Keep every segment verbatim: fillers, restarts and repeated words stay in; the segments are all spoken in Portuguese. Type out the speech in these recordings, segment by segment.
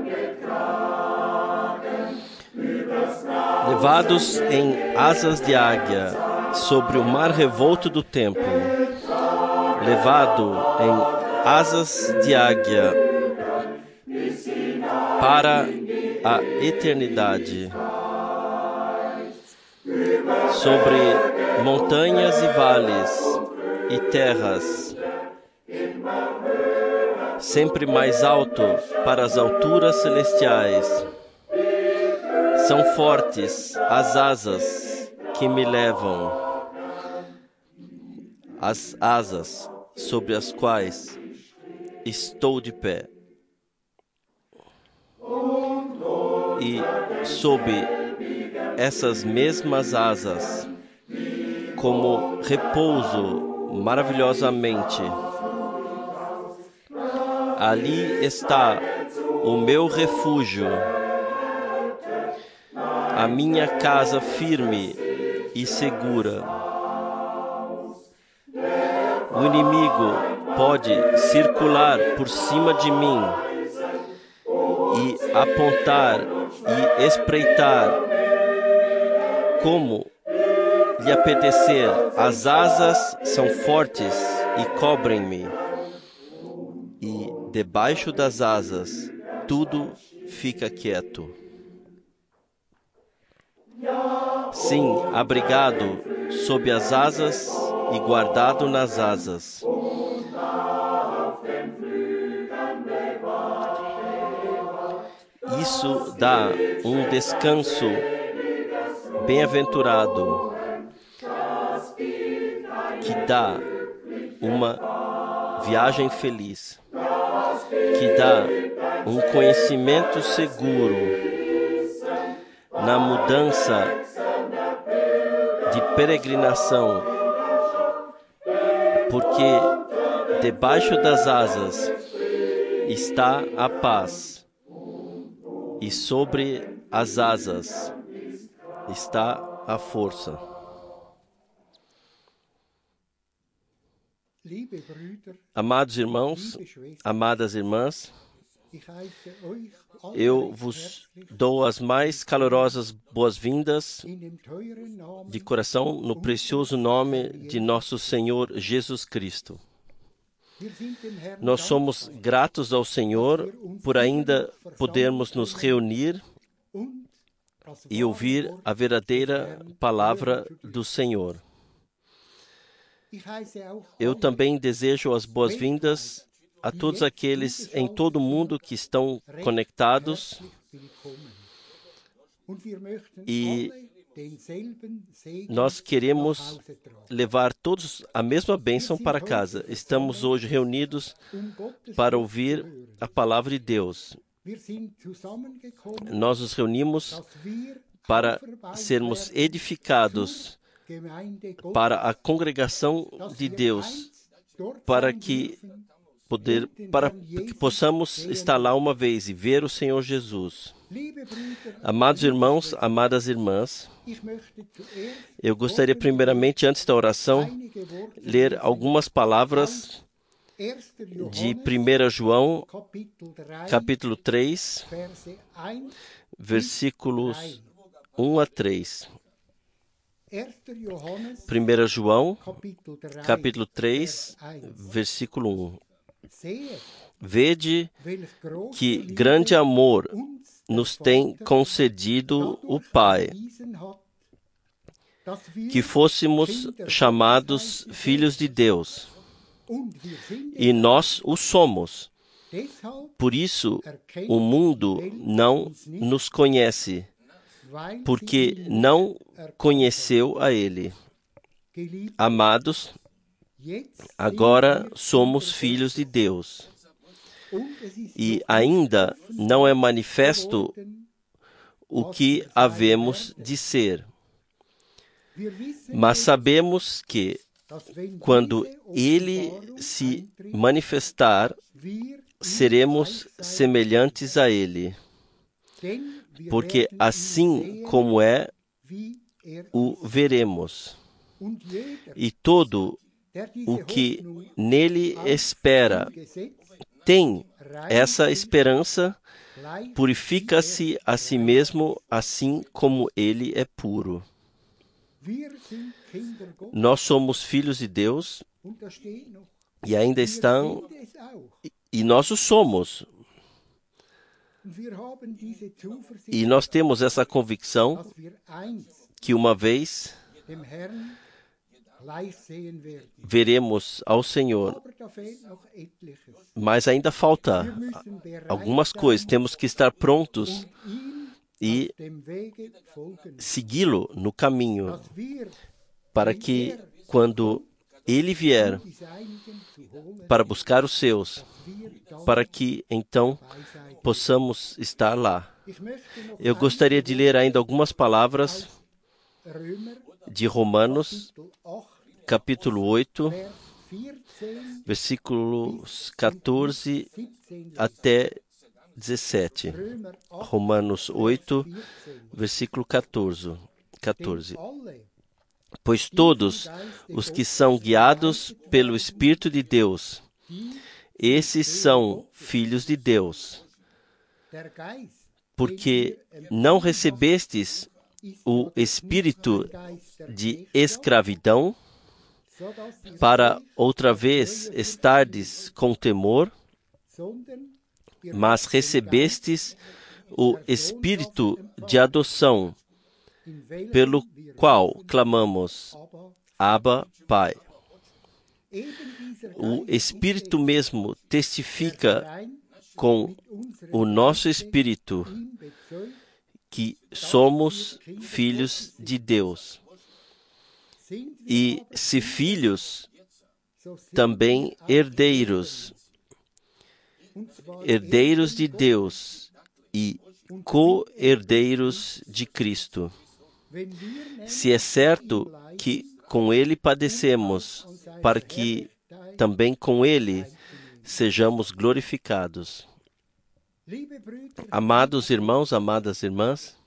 Levados em asas de águia sobre o mar revolto do tempo, levado em asas de águia para a eternidade, sobre montanhas e vales e terras, sempre mais alto para as alturas celestiais. São fortes as asas que me levam, as asas sobre as quais estou de pé. E sob essas mesmas asas, como repouso maravilhosamente, ali está o meu refúgio, a minha casa firme e segura. O inimigo pode circular por cima de mim e apontar e espreitar como lhe apetecer. As asas são fortes e cobrem-me, e debaixo das asas tudo fica quieto. Sim, abrigado sob as asas e guardado nas asas. Isso dá um descanso bem-aventurado, que dá uma viagem feliz, que dá um conhecimento seguro na mudança de peregrinação, porque debaixo das asas está a paz e sobre as asas está a força. Amados irmãos, amadas irmãs, eu vos dou as mais calorosas boas-vindas de coração no precioso nome de nosso Senhor Jesus Cristo. Nós somos gratos ao Senhor por ainda podermos nos reunir e ouvir a verdadeira palavra do Senhor. Eu também desejo as boas-vindas a todos aqueles em todo o mundo que estão conectados, e nós queremos levar todos a mesma bênção para casa. Estamos hoje reunidos para ouvir a palavra de Deus. Nós nos reunimos para sermos edificados para a congregação de Deus, para que Poder, para que possamos estar lá uma vez e ver o Senhor Jesus. Amados irmãos, amadas irmãs, eu gostaria primeiramente, antes da oração, ler algumas palavras de primeira João, capítulo três, versículos um a três. primeira João, capítulo três, versículo um. Vede que grande amor nos tem concedido o Pai, que fôssemos chamados filhos de Deus, e nós o somos. Por isso o mundo não nos conhece, porque não conheceu a Ele. Amados, agora somos filhos de Deus, e ainda não é manifesto o que havemos de ser. Mas sabemos que, quando Ele se manifestar, seremos semelhantes a Ele, porque assim como é, o veremos. E todo o que nele espera tem essa esperança purifica-se a si mesmo, assim como ele é puro. Nós somos filhos de Deus e ainda estão, e nós o somos. E nós temos essa convicção que uma vez veremos ao Senhor, mas ainda falta algumas coisas. Temos que estar prontos e segui-lo no caminho, para que, quando ele vier para buscar os seus, para que então possamos estar lá. Eu gostaria de ler ainda algumas palavras de Romanos, capítulo oito, versículos quatorze até dezessete. Romanos oito, versículo quatorze. quatorze. Pois todos os que são guiados pelo Espírito de Deus, esses são filhos de Deus. Porque não recebestes o espírito de escravidão, para outra vez estardes com temor, mas recebestes o espírito de adoção, pelo qual clamamos, Abba, Pai. O Espírito mesmo testifica com o nosso espírito que somos filhos de Deus. E se filhos, também herdeiros, herdeiros de Deus e co-herdeiros de Cristo. Se é certo que com ele padecemos, para que também com ele sejamos glorificados. Amados irmãos, amadas irmãs,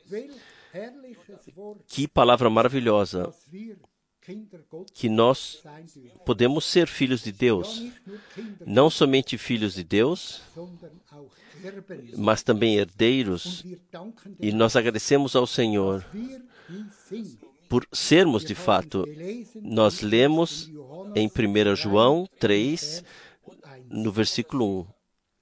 que palavra maravilhosa, que nós podemos ser filhos de Deus, não somente filhos de Deus, mas também herdeiros, e nós agradecemos ao Senhor por sermos de fato. Nós lemos em primeira João três, no versículo um.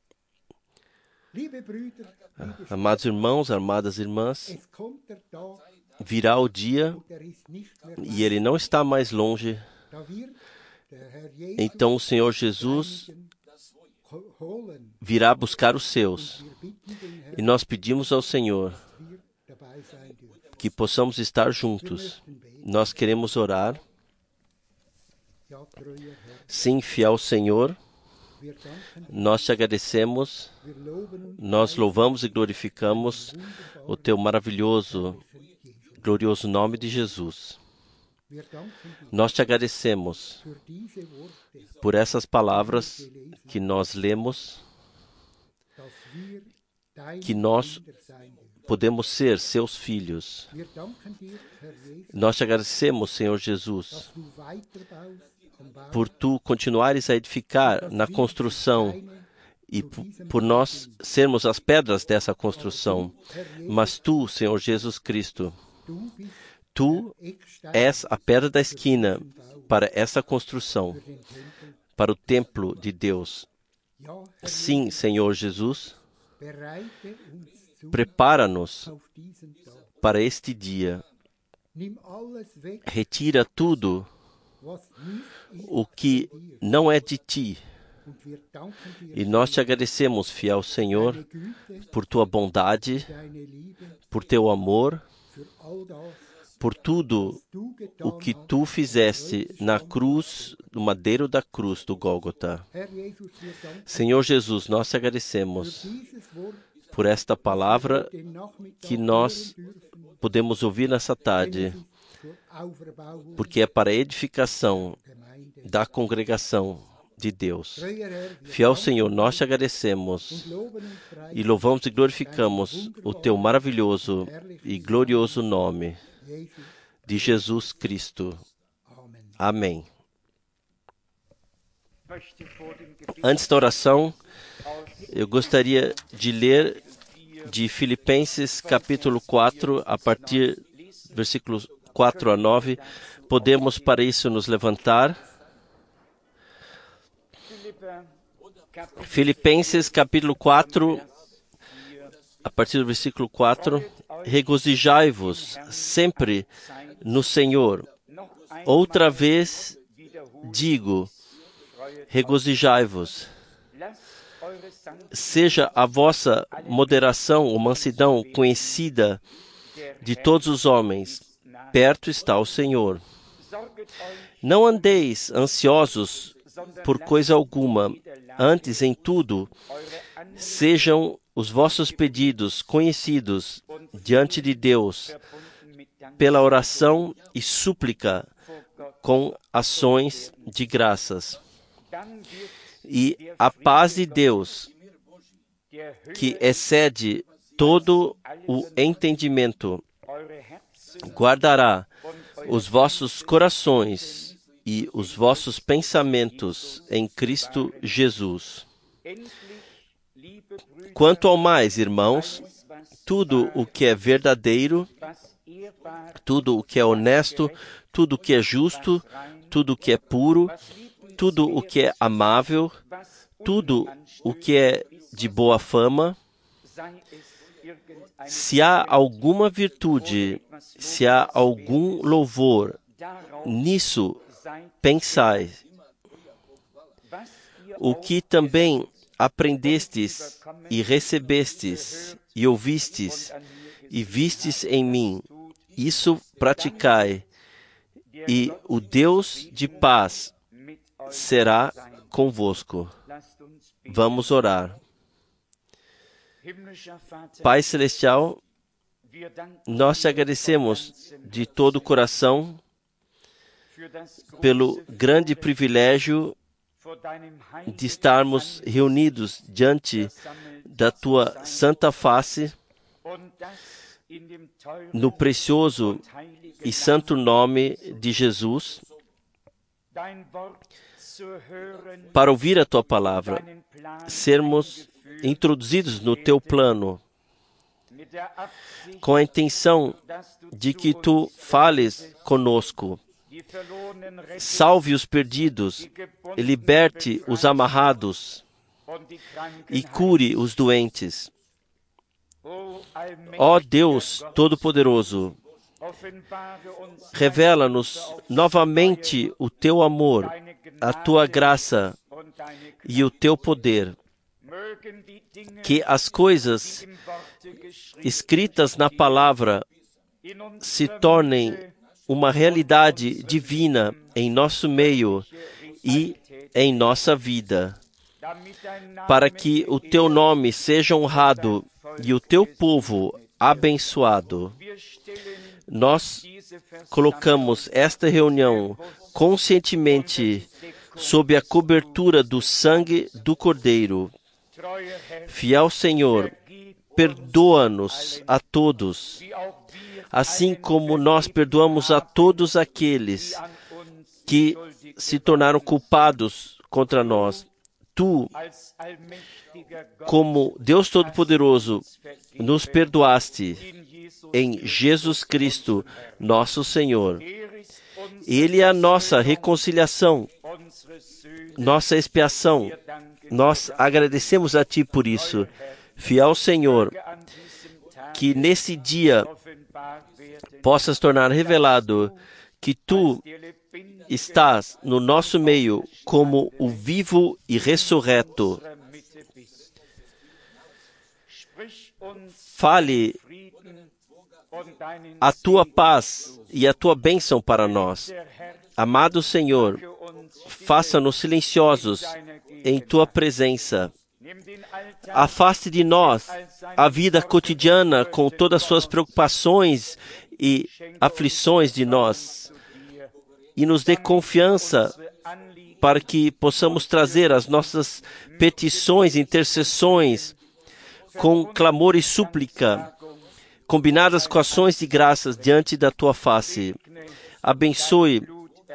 Amados irmãos, amadas irmãs, virá o dia, e ele não está mais longe. Então o Senhor Jesus virá buscar os seus. E nós pedimos ao Senhor que possamos estar juntos. Nós queremos orar. Sim, fiel Senhor, nós te agradecemos, nós louvamos e glorificamos o teu maravilhoso, glorioso nome de Jesus. Nós te agradecemos por essas palavras que nós lemos, que nós podemos ser seus filhos. Nós te agradecemos, Senhor Jesus, por tu continuares a edificar na construção e por nós sermos as pedras dessa construção. Mas tu, Senhor Jesus Cristo, tu és a pedra da esquina para essa construção, para o templo de Deus. Sim, Senhor Jesus, prepara-nos para este dia. Retira tudo o que não é de ti. E nós te agradecemos, fiel Senhor, por tua bondade, por teu amor, por tudo o que tu fizeste na cruz, no madeiro da cruz do Gólgota. Senhor Jesus, nós te agradecemos por esta palavra que nós podemos ouvir nessa tarde, porque é para a edificação da congregação de Deus. Fiel Senhor, nós te agradecemos e louvamos e glorificamos o teu maravilhoso e glorioso nome de Jesus Cristo. Amém. Antes da oração, eu gostaria de ler de Filipenses, capítulo quatro, a partir do versículos quatro a nove. Podemos, para isso, nos levantar. Filipenses, capítulo quatro, a partir do versículo quatro. Regozijai-vos sempre no Senhor. Outra vez digo, regozijai-vos. Seja a vossa moderação ou mansidão conhecida de todos os homens. Perto está o Senhor. Não andeis ansiosos por coisa alguma, antes em tudo sejam os vossos pedidos conhecidos diante de Deus pela oração e súplica com ações de graças. E a paz de Deus, que excede todo o entendimento, guardará os vossos corações e os vossos pensamentos em Cristo Jesus. Quanto ao mais, irmãos, tudo o que é verdadeiro, tudo o que é honesto, tudo o que é justo, tudo o que é puro, tudo o que é amável, tudo o que é de boa fama, se há alguma virtude, se há algum louvor, nisso pensai. O que também aprendestes e recebestes e ouvistes e vistes em mim, isso praticai, e o Deus de paz será convosco. Vamos orar. Pai Celestial, nós te agradecemos de todo o coração pelo grande privilégio de estarmos reunidos diante da tua santa face, no precioso e santo nome de Jesus, para ouvir a tua palavra, sermos introduzidos no teu plano, com a intenção de que tu fales conosco, salve os perdidos, e liberte os amarrados, e cure os doentes. Ó Deus Todo-Poderoso, revela-nos novamente o teu amor, a tua graça e o teu poder. Que as coisas escritas na palavra se tornem uma realidade divina em nosso meio e em nossa vida, para que o teu nome seja honrado e o teu povo abençoado. Nós colocamos esta reunião conscientemente sob a cobertura do sangue do Cordeiro. Fiel Senhor, perdoa-nos a todos, assim como nós perdoamos a todos aqueles que se tornaram culpados contra nós. Tu, como Deus Todo-Poderoso, nos perdoaste em Jesus Cristo, nosso Senhor. Ele é a nossa reconciliação, nossa expiação. Nós agradecemos a Ti por isso. Fiel Senhor, que nesse dia possas tornar revelado que Tu estás no nosso meio como o vivo e ressurreto. Fale a Tua paz e a Tua bênção para nós. Amado Senhor, faça-nos silenciosos em Tua presença. Afaste de nós a vida cotidiana com todas as suas preocupações e aflições de nós, e nos dê confiança para que possamos trazer as nossas petições, intercessões, com clamor e súplica, combinadas com ações de graças diante da Tua face. Abençoe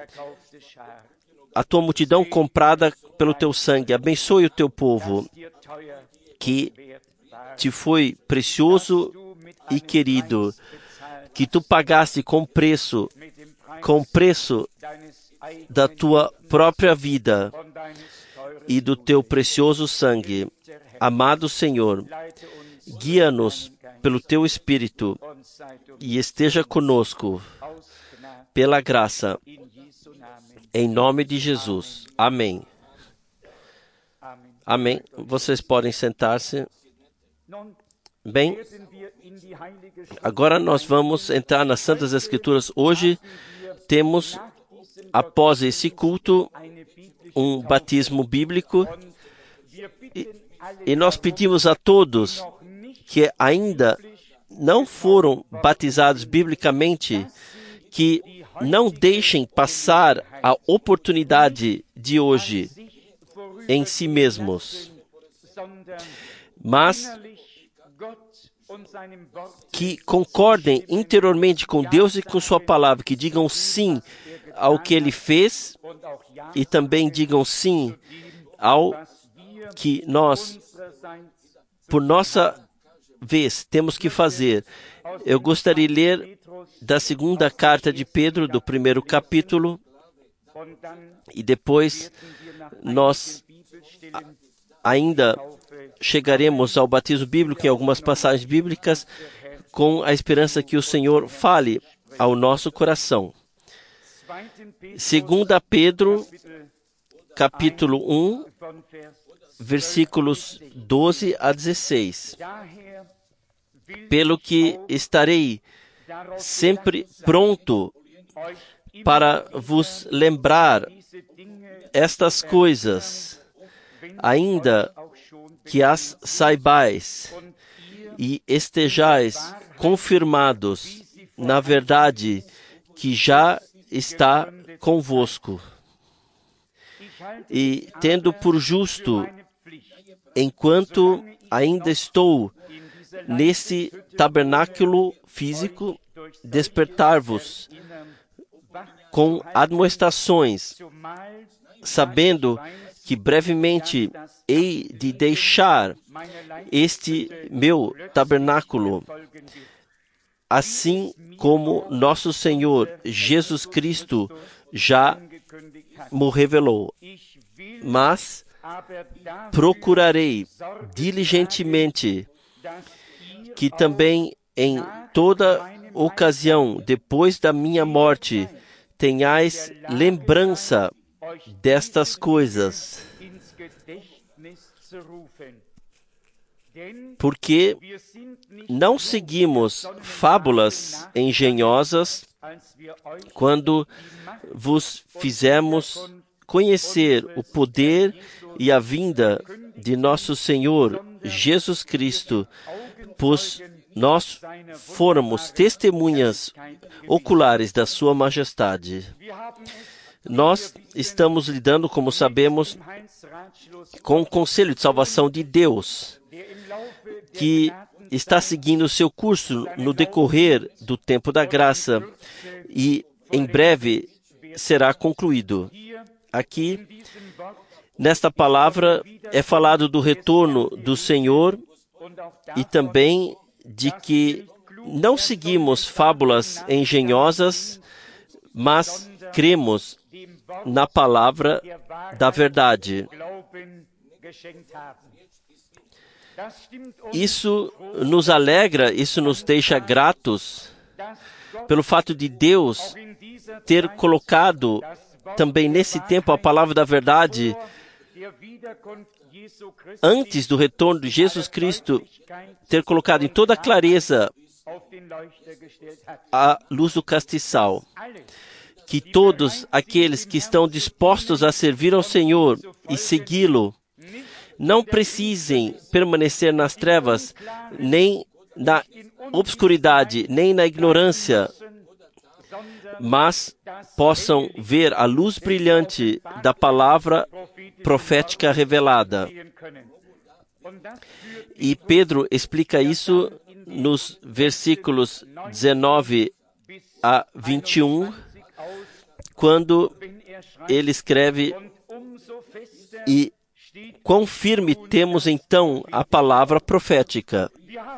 a Tua multidão comprada pelo Teu sangue. Abençoe o Teu povo, que te foi precioso e querido, que tu pagaste com preço, com preço da tua própria vida e do teu precioso sangue. Amado Senhor, guia-nos pelo teu Espírito e esteja conosco pela graça, em nome de Jesus. Amém. Amém. Vocês podem sentar-se. Bem, agora nós vamos entrar nas Santas Escrituras. Hoje temos, após esse culto, um batismo bíblico. E, e nós pedimos a todos que ainda não foram batizados biblicamente, que não deixem passar a oportunidade de hoje em si mesmos, mas que concordem interiormente com Deus e com sua palavra, que digam sim ao que Ele fez e também digam sim ao que nós, por nossa vez, temos que fazer. Eu gostaria de ler da segunda carta de Pedro, do primeiro capítulo, e depois nós ainda chegaremos ao batismo bíblico em algumas passagens bíblicas, com a esperança que o Senhor fale ao nosso coração. Segunda Pedro, capítulo um, versículos doze a dezesseis. Pelo que estarei sempre pronto para vos lembrar estas coisas, ainda que as saibais e estejais confirmados na verdade que já está convosco. E tendo por justo, enquanto ainda estou nesse tabernáculo físico, despertar-vos com admoestações, sabendo que brevemente hei de deixar este meu tabernáculo, assim como nosso Senhor Jesus Cristo já me revelou. Mas procurarei diligentemente que também em toda ocasião, depois da minha morte, tenhais lembrança destas coisas. Porque não seguimos fábulas engenhosas quando vos fizemos conhecer o poder e a vinda de nosso Senhor Jesus Cristo, pois nós fôramos testemunhas oculares da sua majestade. Nós estamos lidando, como sabemos, com o Conselho de Salvação de Deus, que está seguindo o seu curso no decorrer do tempo da graça e em breve será concluído. Aqui, nesta palavra, é falado do retorno do Senhor e também de que não seguimos fábulas engenhosas, mas cremos na palavra da verdade. Isso nos alegra, isso nos deixa gratos pelo fato de Deus ter colocado também nesse tempo a palavra da verdade antes do retorno de Jesus Cristo, ter colocado em toda a clareza a luz do castiçal. Que todos aqueles que estão dispostos a servir ao Senhor e segui-lo não precisem permanecer nas trevas, nem na obscuridade, nem na ignorância, mas possam ver a luz brilhante da palavra profética revelada. E Pedro explica isso nos versículos dezenove a vinte e um, quando ele escreve: e Quão firme temos então a palavra profética?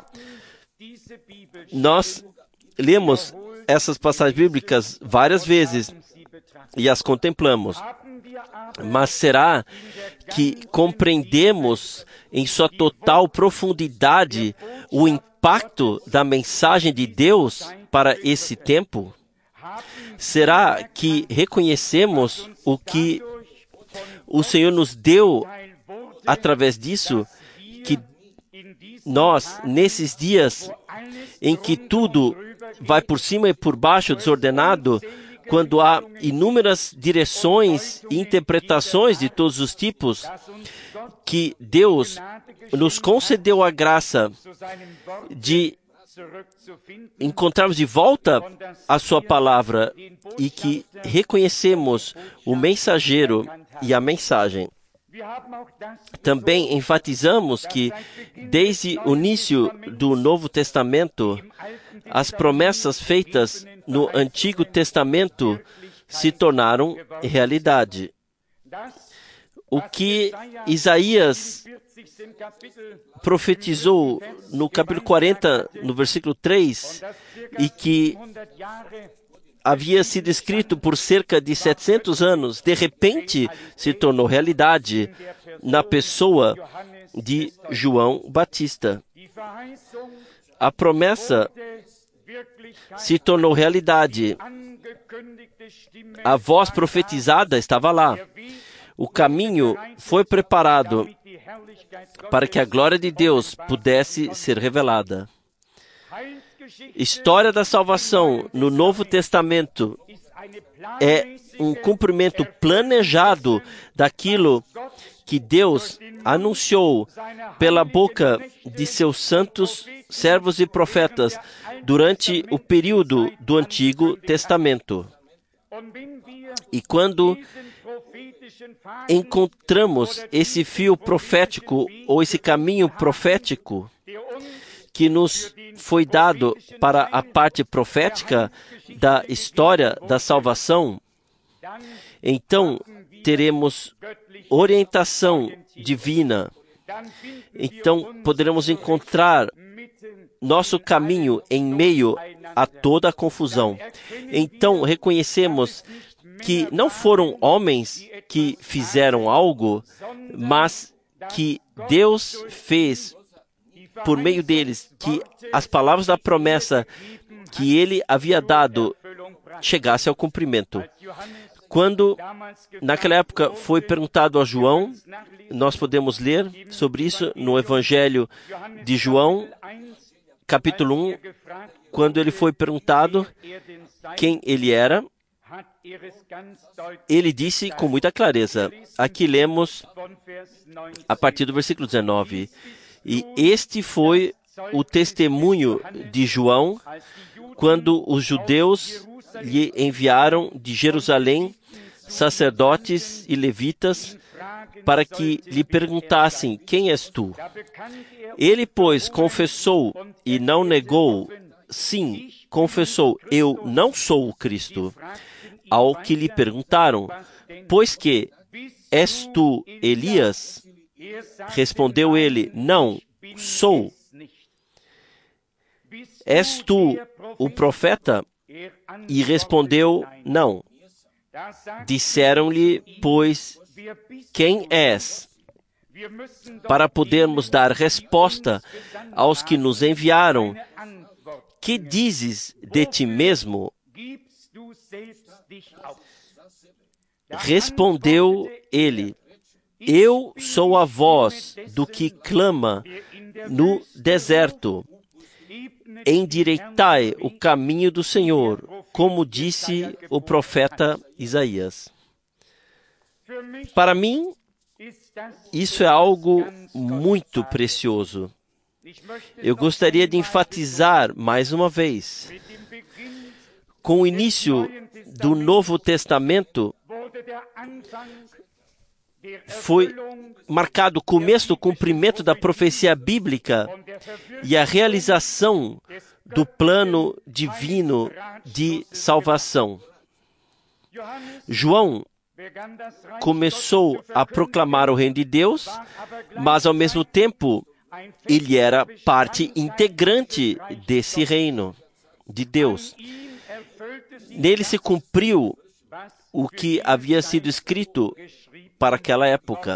Nós lemos essas passagens bíblicas várias vezes e as contemplamos. Mas será que compreendemos em sua total profundidade o impacto da mensagem de Deus para esse tempo? Será que reconhecemos o que o Senhor nos deu através disso? Que nós, nesses dias em que tudo vai por cima e por baixo desordenado, quando há inúmeras direções e interpretações de todos os tipos, que Deus nos concedeu a graça de encontrarmos de volta a sua palavra e que reconhecemos o mensageiro e a mensagem. Também enfatizamos que, desde o início do Novo Testamento, as promessas feitas no Antigo Testamento se tornaram realidade. O que Isaías profetizou no capítulo quarenta, no versículo três, e que havia sido escrito por cerca de setecentos anos, de repente se tornou realidade na pessoa de João Batista. A promessa se tornou realidade. A voz profetizada estava lá. O caminho foi preparado para que a glória de Deus pudesse ser revelada. História da salvação no Novo Testamento é um cumprimento planejado daquilo que Deus anunciou pela boca de seus santos servos e profetas durante o período do Antigo Testamento. E quando encontramos esse fio profético ou esse caminho profético que nos foi dado para a parte profética da história da salvação, então teremos orientação divina. Então poderemos encontrar nosso caminho em meio a toda a confusão. Então reconhecemos que não foram homens que fizeram algo, mas que Deus fez por meio deles, que as palavras da promessa que ele havia dado chegasse ao cumprimento. Quando, naquela época, foi perguntado a João, nós podemos ler sobre isso no Evangelho de João, capítulo um, quando ele foi perguntado quem ele era, ele disse com muita clareza. Aqui lemos a partir do versículo dezenove. E este foi o testemunho de João quando os judeus lhe enviaram de Jerusalém sacerdotes e levitas para que lhe perguntassem: quem és tu? Ele, pois, confessou e não negou. Sim, confessou: eu não sou o Cristo. Ao que lhe perguntaram: pois que, és tu Elias? Respondeu ele: não, sou. És tu o profeta? E respondeu: não. Disseram-lhe, pois, quem és? Para podermos dar resposta aos que nos enviaram. Que dizes de ti mesmo? Respondeu ele: eu sou a voz do que clama no deserto. Endireitai o caminho do Senhor, como disse o profeta Isaías. Para mim, isso é algo muito precioso. Eu gostaria de enfatizar mais uma vez. Com o início do Novo Testamento, foi marcado o começo do cumprimento da profecia bíblica e a realização do plano divino de salvação. João começou a proclamar o reino de Deus, mas ao mesmo tempo ele era parte integrante desse reino de Deus. Nele se cumpriu o que havia sido escrito para aquela época.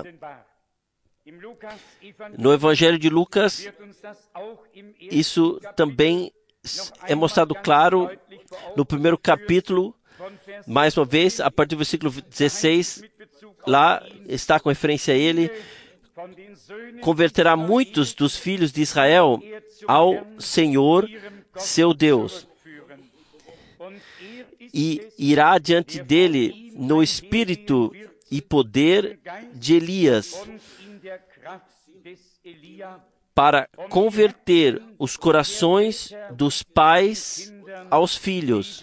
No Evangelho de Lucas, isso também é mostrado claro no primeiro capítulo, mais uma vez, a partir do versículo dezesseis, lá está com referência a ele, converterá muitos dos filhos de Israel ao Senhor, seu Deus, e irá diante dele no espírito e poder de Elias, para converter os corações dos pais aos filhos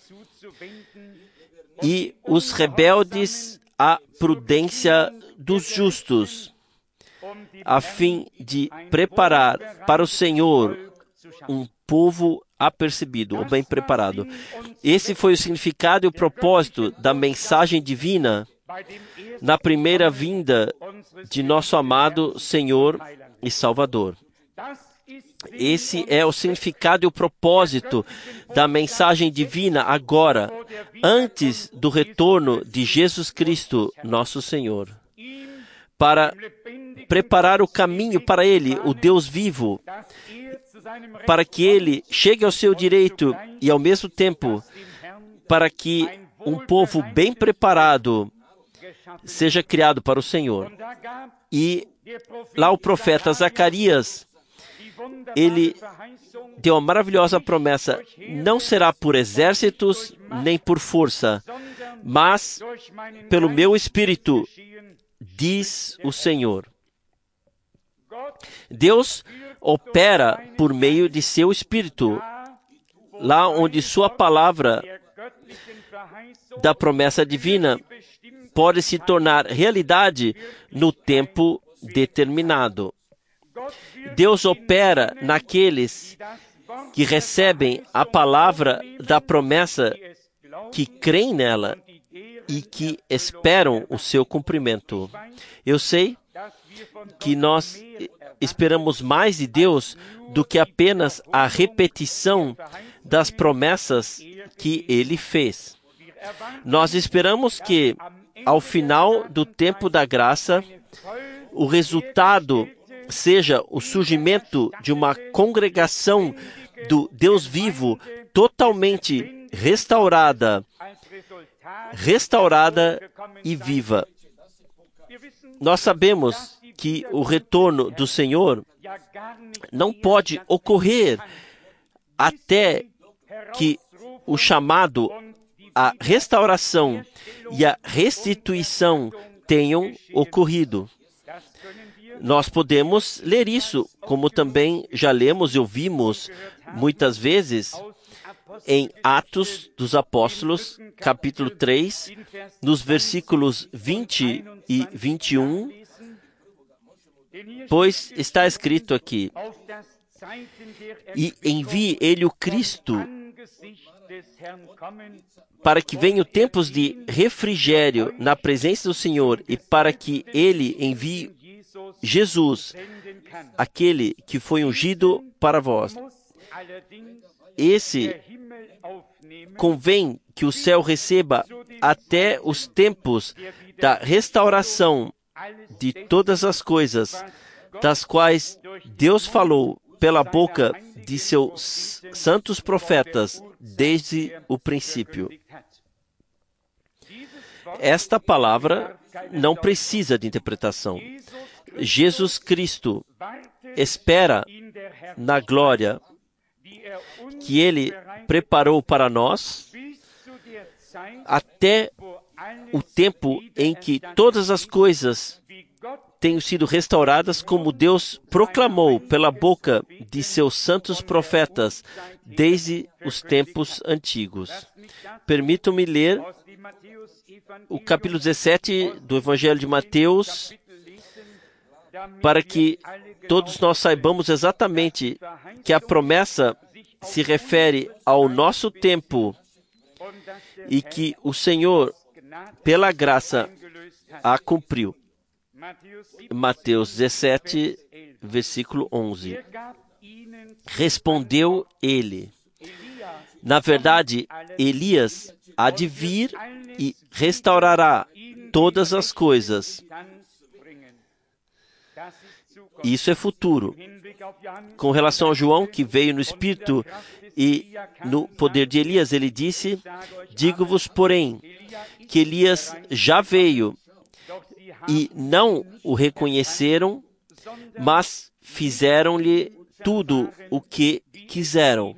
e os rebeldes à prudência dos justos, a fim de preparar para o Senhor um povo apercebido, ou bem preparado. Esse foi o significado e o propósito da mensagem divina na primeira vinda de nosso amado Senhor e Salvador. Esse é o significado e o propósito da mensagem divina agora, antes do retorno de Jesus Cristo, nosso Senhor, para preparar o caminho para Ele, o Deus vivo, para que Ele chegue ao seu direito e, ao mesmo tempo, para que um povo bem preparado seja criado para o Senhor. E lá o profeta Zacarias, ele deu uma maravilhosa promessa: não será por exércitos nem por força, mas pelo meu Espírito, diz o Senhor. Deus opera por meio de seu Espírito, lá onde sua palavra da promessa divina pode se tornar realidade no tempo determinado. Deus opera naqueles que recebem a palavra da promessa, que creem nela e que esperam o seu cumprimento. Eu sei que nós esperamos mais de Deus do que apenas a repetição das promessas que Ele fez. Nós esperamos que, ao final do tempo da graça, o resultado seja o surgimento de uma congregação do Deus vivo totalmente restaurada, restaurada e viva. Nós sabemos que o retorno do Senhor não pode ocorrer até que o chamado, a restauração e a restituição tenham ocorrido. Nós podemos ler isso, como também já lemos e ouvimos muitas vezes em Atos dos Apóstolos, capítulo três, nos versículos vinte e vinte e um, pois está escrito aqui: e envie ele o Cristo, para que venham tempos de refrigério na presença do Senhor, e para que ele envie Jesus, aquele que foi ungido para vós. Esse convém que o céu receba até os tempos da restauração de todas as coisas, das quais Deus falou pela boca de seus santos profetas desde o princípio. Esta palavra não precisa de interpretação. Jesus Cristo espera na glória que Ele preparou para nós até o tempo em que todas as coisas tenham sido restauradas, como Deus proclamou pela boca de seus santos profetas desde os tempos antigos. Permitam-me ler o capítulo dezessete do Evangelho de Mateus, para que todos nós saibamos exatamente que a promessa se refere ao nosso tempo e que o Senhor pela graça a cumpriu. Mateus dezessete, versículo onze. Respondeu ele: na verdade, Elias há de vir e restaurará todas as coisas. Isso é futuro. Com relação a João, que veio no Espírito e no poder de Elias, ele disse: digo-vos, porém, que Elias já veio e não o reconheceram, mas fizeram-lhe tudo o que quiseram.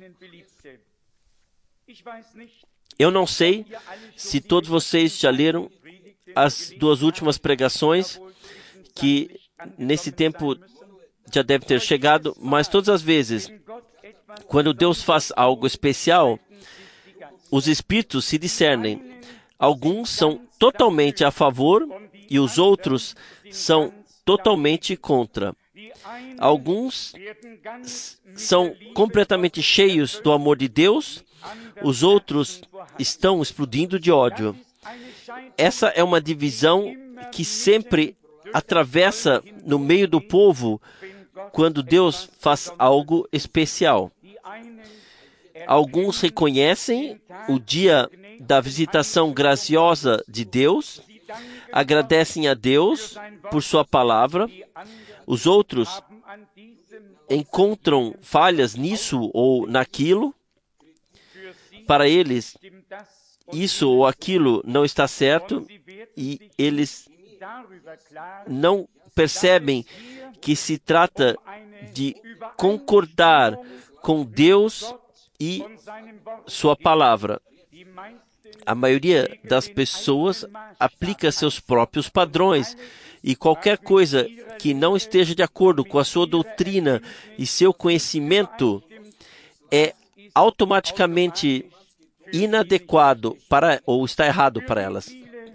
Eu não sei se todos vocês já leram as duas últimas pregações, que nesse tempo já deve ter chegado, mas todas as vezes, quando Deus faz algo especial, os espíritos se discernem. Alguns são totalmente a favor e os outros são totalmente contra. Alguns são completamente cheios do amor de Deus, os outros estão explodindo de ódio. Essa é uma divisão que sempre atravessa no meio do povo quando Deus faz algo especial. Alguns reconhecem o dia da visitação graciosa de Deus, agradecem a Deus por sua palavra. Os outros encontram falhas nisso ou naquilo. Para eles, isso ou aquilo não está certo e eles não percebem que se trata de concordar com Deus e sua palavra. A maioria das pessoas aplica seus próprios padrões e qualquer coisa que não esteja de acordo com a sua doutrina e seu conhecimento é automaticamente inadequado para ou está errado para elas.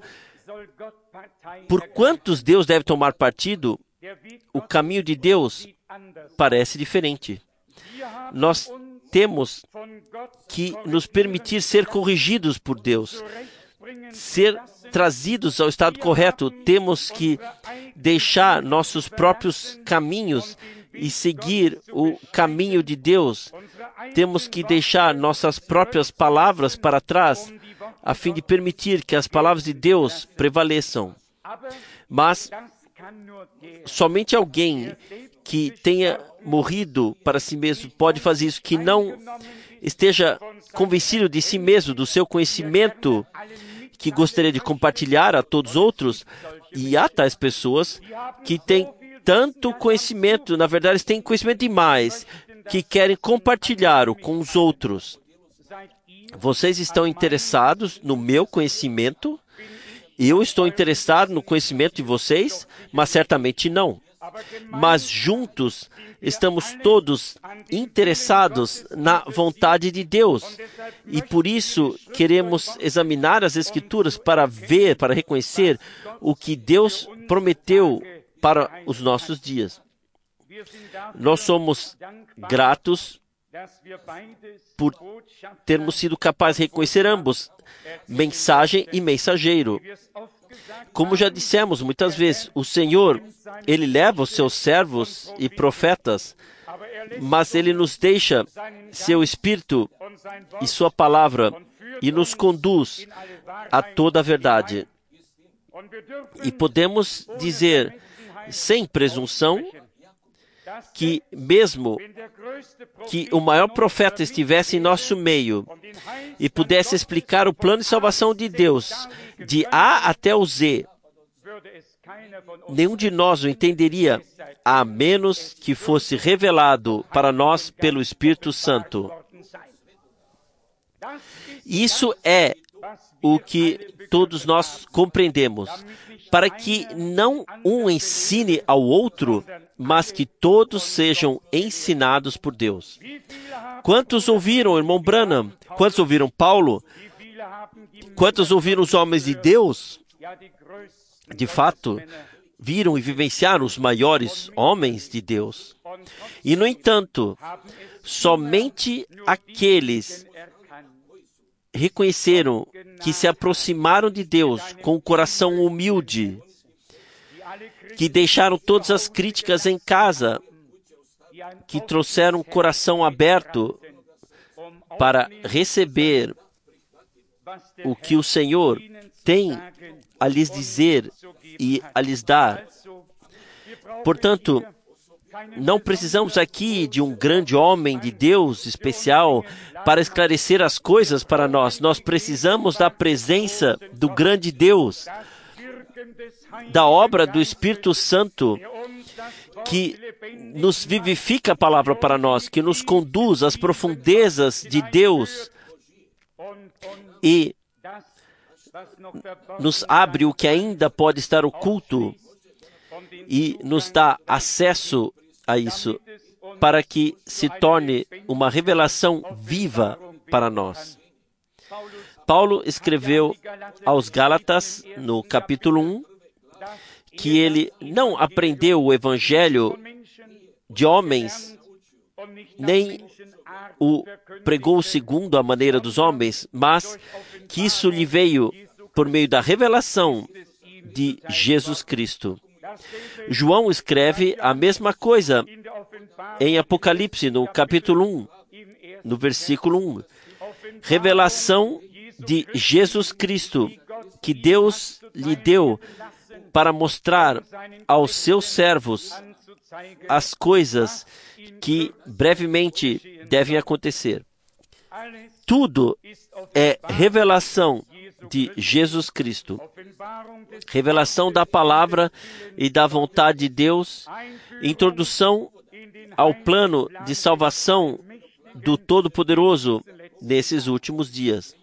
Por quantos Deus deve tomar partido? O caminho de Deus parece diferente. Nós temos que nos permitir ser corrigidos por Deus, ser trazidos ao estado correto. Temos que deixar nossos próprios caminhos e seguir o caminho de Deus. Temos que deixar nossas próprias palavras para trás, a fim de permitir que as palavras de Deus prevaleçam. Mas somente alguém que tenha morrido para si mesmo pode fazer isso, que não esteja convencido de si mesmo, do seu conhecimento, que gostaria de compartilhar a todos os outros. E há tais pessoas que têm tanto conhecimento, na verdade, eles têm conhecimento demais, que querem compartilhar-o com os outros. Vocês estão interessados no meu conhecimento? Eu estou interessado no conhecimento de vocês? Mas certamente não. Mas juntos estamos todos interessados na vontade de Deus. E por isso queremos examinar as Escrituras para ver, para reconhecer o que Deus prometeu para os nossos dias. Nós somos gratos por termos sido capazes de reconhecer ambos, mensagem e mensageiro. Como já dissemos muitas vezes, o Senhor, Ele leva os seus servos e profetas, mas Ele nos deixa seu Espírito e sua palavra e nos conduz a toda a verdade. E podemos dizer, sem presunção, que mesmo que o maior profeta estivesse em nosso meio e pudesse explicar o plano de salvação de Deus, de A até o Z, nenhum de nós o entenderia, a menos que fosse revelado para nós pelo Espírito Santo. Isso é o que todos nós compreendemos, para que não um ensine ao outro, mas que todos sejam ensinados por Deus. Quantos ouviram, irmão Branham? Quantos ouviram Paulo? Quantos ouviram os homens de Deus? De fato, viram e vivenciaram os maiores homens de Deus. E, no entanto, somente aqueles reconheceram, que se aproximaram de Deus com o coração humilde, que deixaram todas as críticas em casa, que trouxeram o coração aberto para receber o que o Senhor tem a lhes dizer e a lhes dar. Portanto, não precisamos aqui de um grande homem de Deus especial para esclarecer as coisas para nós. Nós precisamos da presença do grande Deus, da obra do Espírito Santo, que nos vivifica a palavra para nós, que nos conduz às profundezas de Deus e nos abre o que ainda pode estar oculto e nos dá acesso a isso, para que se torne uma revelação viva para nós. Paulo escreveu aos Gálatas, no capítulo um, que ele não aprendeu o evangelho de homens, nem o pregou segundo a maneira dos homens, mas que isso lhe veio por meio da revelação de Jesus Cristo. João escreve a mesma coisa em Apocalipse, no capítulo um, no versículo um. Revelação de Jesus Cristo, que Deus lhe deu para mostrar aos seus servos as coisas que brevemente devem acontecer. Tudo é revelação de Jesus Cristo, revelação da palavra e da vontade de Deus, introdução ao plano de salvação do Todo-Poderoso nesses últimos dias.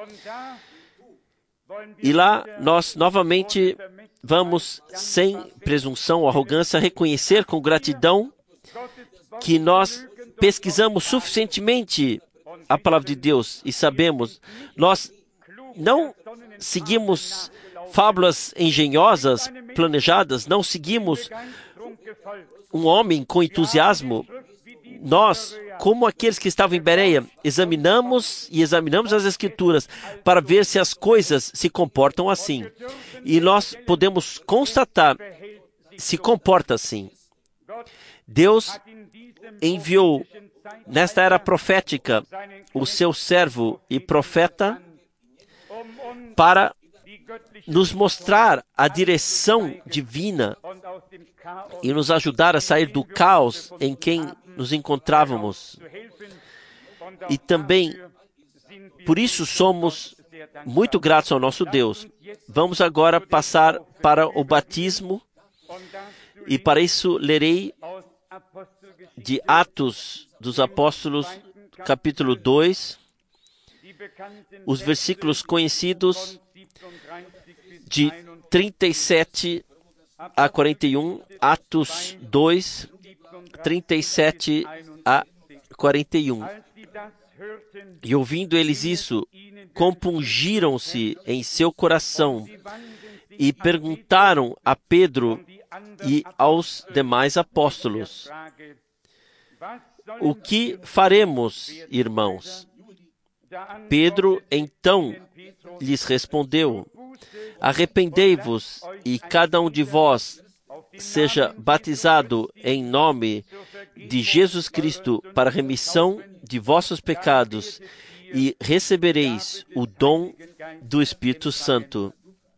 E lá nós novamente vamos, sem presunção ou arrogância, reconhecer com gratidão que nós pesquisamos suficientemente a palavra de Deus e sabemos, nós não seguimos fábulas engenhosas, planejadas, não seguimos um homem com entusiasmo. Nós, como aqueles que estavam em Bereia, examinamos e examinamos as Escrituras para ver se as coisas se comportam assim. E nós podemos constatar se comporta assim. Deus enviou nesta era profética o seu servo e profeta para nos mostrar a direção divina e nos ajudar a sair do caos em quem nos encontrávamos. E também, por isso, somos muito gratos ao nosso Deus. Vamos agora passar para o batismo, e para isso lerei de Atos dos Apóstolos, capítulo dois, os versículos conhecidos de trinta e sete a quarenta e um, Atos dois, trinta e sete a quarenta e um. E ouvindo eles isso, compungiram-se em seu coração e perguntaram a Pedro e aos demais apóstolos: o que faremos, irmãos? Pedro então lhes respondeu: arrependei-vos e cada um de vós seja batizado em nome de Jesus Cristo para a remissão de vossos pecados e recebereis o dom do Espírito Santo.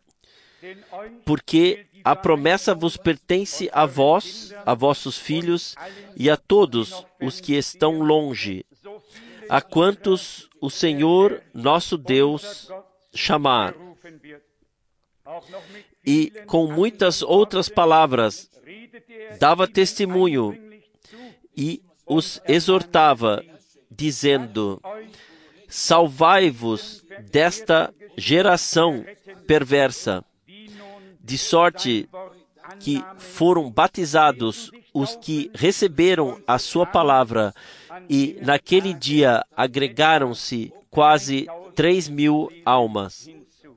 Porque a promessa vos pertence a vós, a vossos filhos e a todos os que estão longe, a quantos o Senhor nosso Deus chamar. E com muitas outras palavras dava testemunho e os exortava, dizendo: salvai-vos desta geração perversa. De sorte que foram batizados os que receberam a sua palavra, e naquele dia agregaram-se quase três mil almas.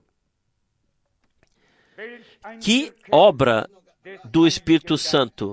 Que obra do Espírito Santo!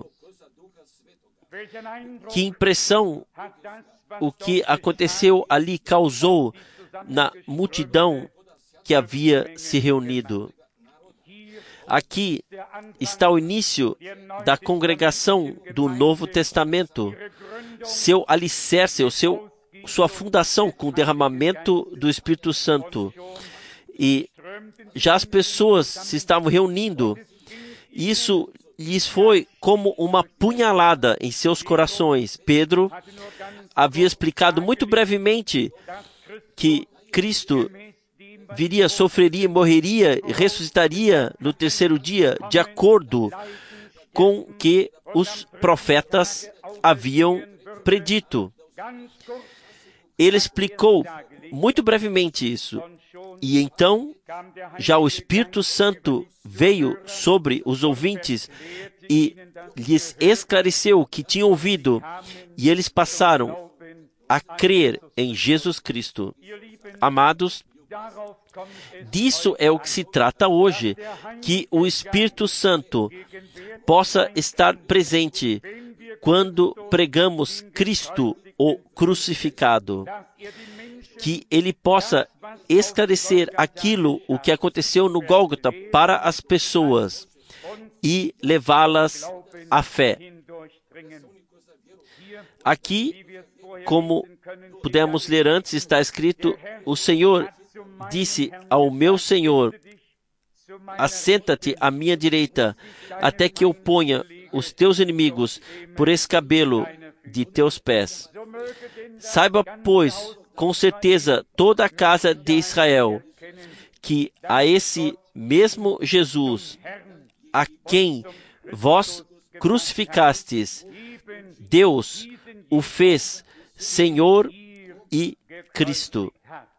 Que impressão o que aconteceu ali causou na multidão que havia se reunido. Aqui está o início da congregação do Novo Testamento, seu alicerce, o seu, sua fundação com o derramamento do Espírito Santo. E já as pessoas se estavam reunindo. Isso lhes foi como uma punhalada em seus corações. Pedro havia explicado muito brevemente que Cristo viria, sofreria, morreria e ressuscitaria no terceiro dia, de acordo com o que os profetas haviam predito. Ele explicou muito brevemente isso. E então, já o Espírito Santo veio sobre os ouvintes e lhes esclareceu o que tinham ouvido, e eles passaram a crer em Jesus Cristo. Amados, disso é o que se trata hoje, que o Espírito Santo possa estar presente quando pregamos Cristo, o crucificado. Que Ele possa esclarecer aquilo, o que aconteceu no Gólgota para as pessoas e levá-las à fé. Aqui, como pudemos ler antes, está escrito: o Senhor disse ao meu Senhor: assenta-te à minha direita, até que eu ponha os teus inimigos por escabelo de teus pés. Saiba, pois, com certeza, toda a casa de Israel, que a esse mesmo Jesus, a quem vós crucificastes, Deus o fez Senhor e Cristo.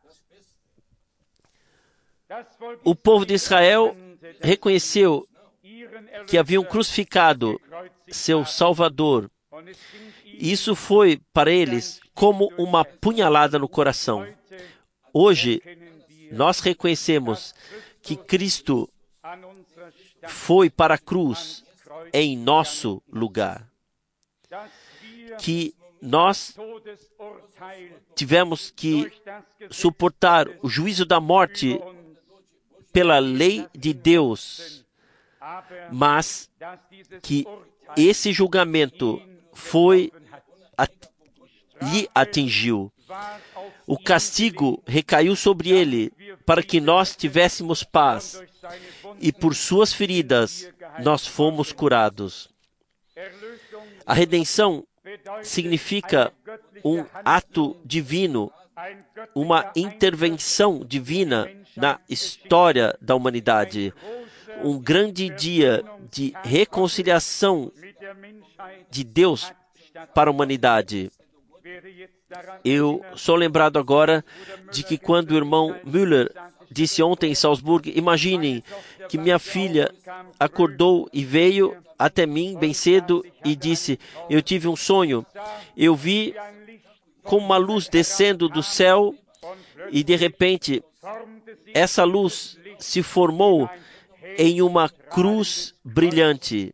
O povo de Israel reconheceu que haviam crucificado seu Salvador. Isso foi para eles como uma punhalada no coração. Hoje, nós reconhecemos que Cristo foi para a cruz em nosso lugar. Que nós tivemos que suportar o juízo da morte pela lei de Deus, mas que esse julgamento foi lhe atingiu. O castigo recaiu sobre ele para que nós tivéssemos paz, e por suas feridas nós fomos curados. A redenção significa um ato divino, uma intervenção divina na história da humanidade, um grande dia de reconciliação de Deus para a humanidade. Eu sou lembrado agora de que quando o irmão Müller disse ontem em Salzburg: imaginem que minha filha acordou e veio até mim bem cedo e disse: eu tive um sonho, eu vi como uma luz descendo do céu e de repente essa luz se formou em uma cruz brilhante.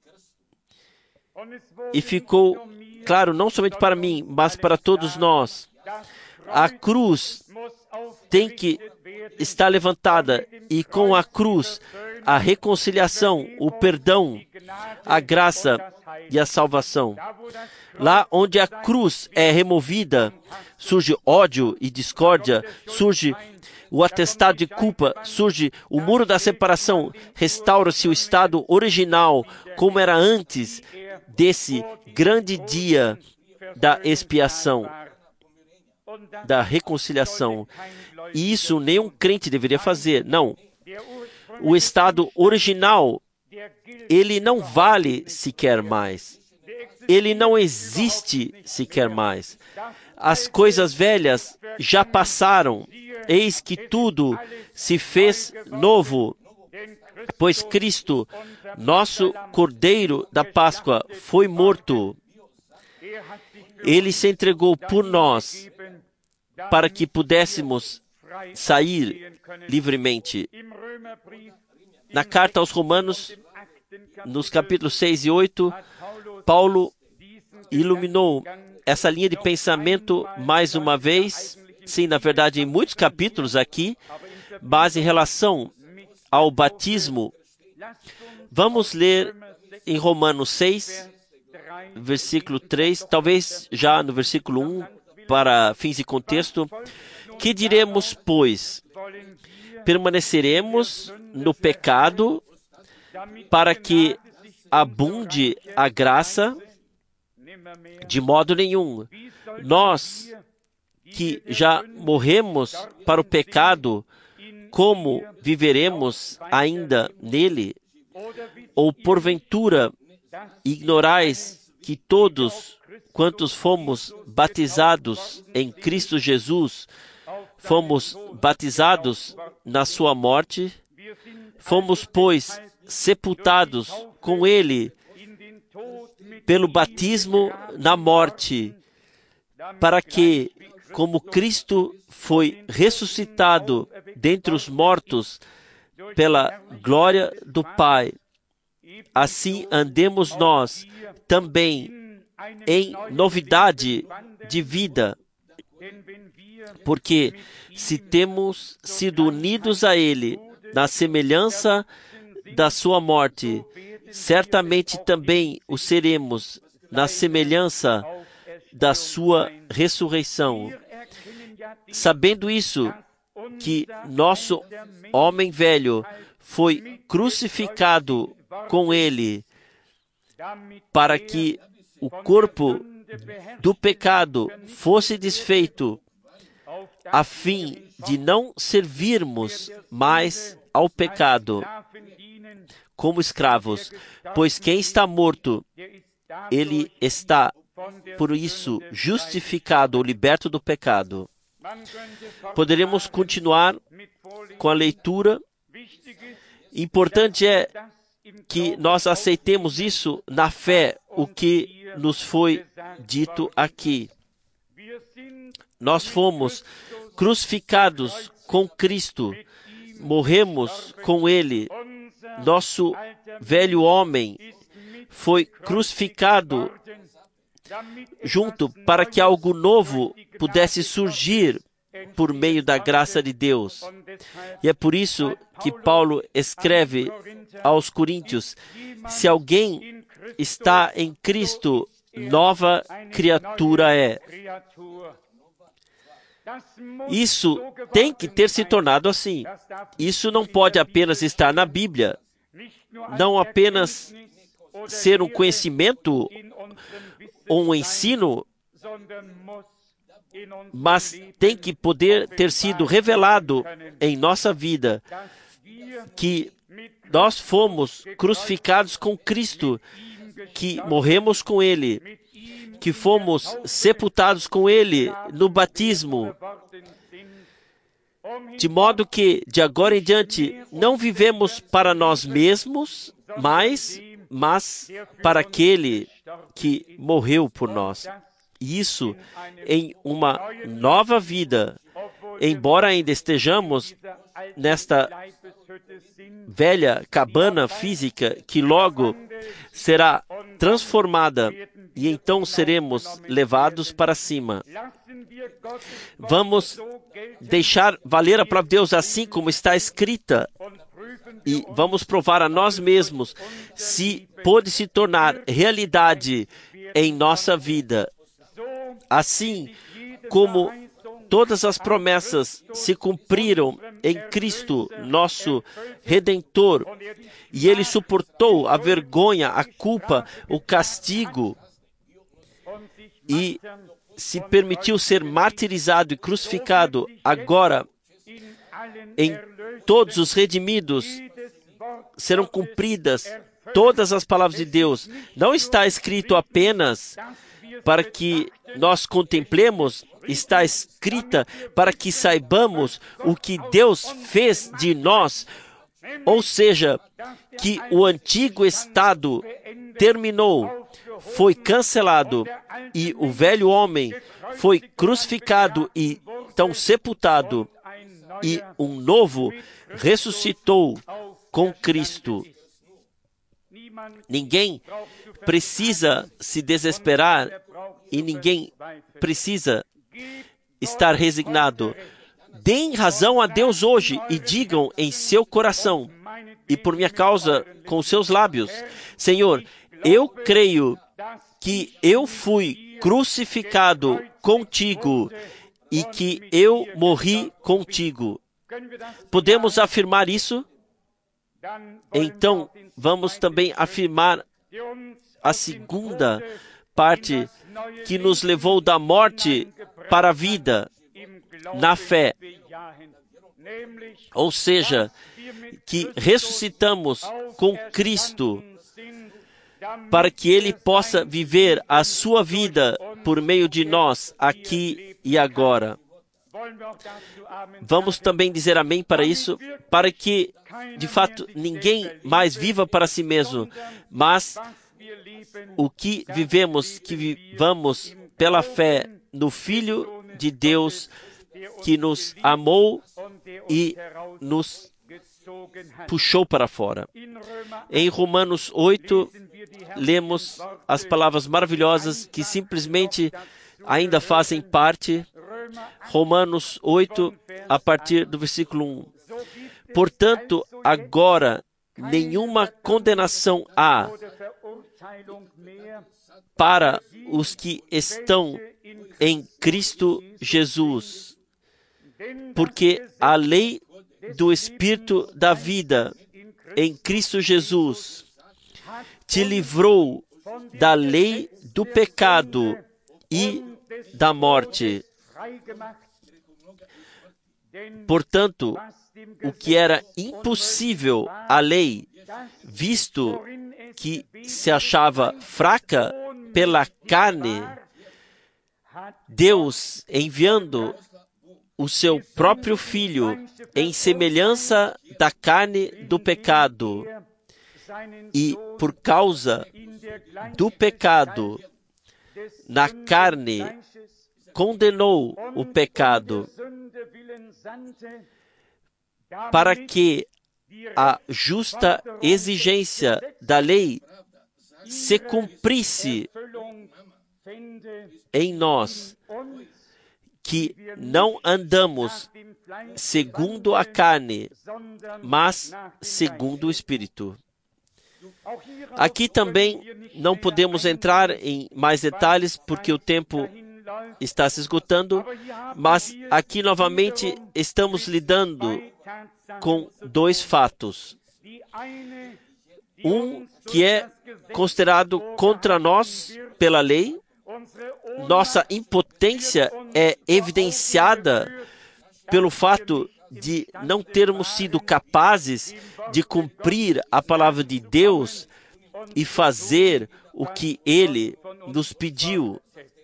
E ficou claro, não somente para mim, mas para todos nós. A cruz tem que estar levantada, e com a cruz, a reconciliação, o perdão, a graça e a salvação. Lá onde a cruz é removida, surge ódio e discórdia, surge o atestado de culpa, surge o muro da separação, restaura-se o estado original, como era antes desse grande dia da expiação, da reconciliação. E isso nenhum crente deveria fazer. Não. O estado original, ele não vale sequer mais. Ele não existe sequer mais. As coisas velhas já passaram. Eis que tudo se fez novo. Pois Cristo, nosso Cordeiro da Páscoa, foi morto. Ele se entregou por nós para que pudéssemos sair livremente. Na carta aos Romanos, nos capítulos seis e oito, Paulo iluminou essa linha de pensamento mais uma vez, sim, na verdade, em muitos capítulos aqui, mas em relação ao batismo, vamos ler em Romanos seis, versículo três, talvez já no versículo um, para fins de contexto. Que diremos, pois? Permaneceremos no pecado para que abunde a graça? De modo nenhum. Nós que já morremos para o pecado, como viveremos ainda nele? Ou porventura ignorais que todos quantos fomos batizados em Cristo Jesus, fomos batizados na sua morte? Fomos, pois, sepultados com ele pelo batismo na morte, para que, como Cristo foi ressuscitado dentre os mortos pela glória do Pai, assim andemos nós também em novidade de vida. Porque se temos sido unidos a Ele na semelhança da sua morte, certamente também o seremos na semelhança da sua ressurreição. Sabendo isso, que nosso homem velho foi crucificado com ele, para que o corpo do pecado fosse desfeito, a fim de não servirmos mais ao pecado como escravos, pois quem está morto, ele está, por isso, justificado ou liberto do pecado. Poderemos continuar com a leitura. Importante é que nós aceitemos isso na fé, o que nos foi dito aqui. Nós fomos crucificados com Cristo, morremos com Ele. Nosso velho homem foi crucificado junto para que algo novo pudesse surgir por meio da graça de Deus. E é por isso que Paulo escreve aos Coríntios: se alguém está em Cristo, nova criatura é. Isso tem que ter se tornado assim. Isso não pode apenas estar na Bíblia, não apenas ser um conhecimento ou um ensino, mas tem que poder ter sido revelado em nossa vida, que nós fomos crucificados com Cristo, que morremos com Ele, que fomos sepultados com Ele no batismo, de modo que, de agora em diante, não vivemos para nós mesmos mais, mas para aquele que morreu por nós. Isso em uma nova vida, embora ainda estejamos nesta velha cabana física que logo será transformada e então seremos levados para cima. Vamos deixar valer a palavra de Deus assim como está escrita e vamos provar a nós mesmos se pode se tornar realidade em nossa vida. Assim como todas as promessas se cumpriram em Cristo, nosso Redentor, e Ele suportou a vergonha, a culpa, o castigo, e se permitiu ser martirizado e crucificado. Agora, em todos os redimidos, serão cumpridas todas as palavras de Deus. Não está escrito apenas para que nós contemplemos, está escrita para que saibamos o que Deus fez de nós, ou seja, que o antigo estado terminou, foi cancelado, e o velho homem foi crucificado e então sepultado, e um novo ressuscitou com Cristo. Ninguém precisa se desesperar e ninguém precisa estar resignado. Deem razão a Deus hoje e digam em seu coração e por minha causa com seus lábios: Senhor, eu creio que eu fui crucificado contigo e que eu morri contigo. Podemos afirmar isso? Então, vamos também afirmar a segunda parte que nos levou da morte para a vida na fé. Ou seja, que ressuscitamos com Cristo para que Ele possa viver a sua vida por meio de nós, aqui e agora. Vamos também dizer amém para isso, para que, de fato, ninguém mais viva para si mesmo, mas o que vivemos, que vivamos pela fé no Filho de Deus, que nos amou e nos puxou para fora. Em Romanos oito, lemos as palavras maravilhosas que simplesmente ainda fazem parte. Romanos oito, a partir do versículo um. Portanto, agora nenhuma condenação há para os que estão em Cristo Jesus, porque a lei do Espírito da vida em Cristo Jesus te livrou da lei do pecado e da morte. Portanto, o que era impossível à lei, visto que se achava fraca pela carne, Deus, enviando o seu próprio Filho em semelhança da carne do pecado, e por causa do pecado na carne, condenou o pecado, para que a justa exigência da lei se cumprisse em nós, que não andamos segundo a carne, mas segundo o Espírito. Aqui também não podemos entrar em mais detalhes, porque o tempo está se esgotando, mas aqui novamente estamos lidando com dois fatos. Um que é considerado contra nós pela lei. Nossa impotência é evidenciada pelo fato de não termos sido capazes de cumprir a palavra de Deus e fazer o que Ele nos pediu.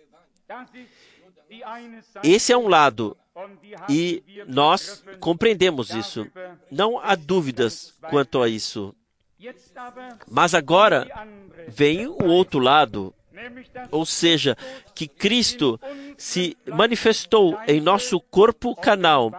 Esse é um lado, e nós compreendemos isso. Não há dúvidas quanto a isso. Mas agora vem o outro lado, ou seja, que Cristo se manifestou em nosso corpo carnal,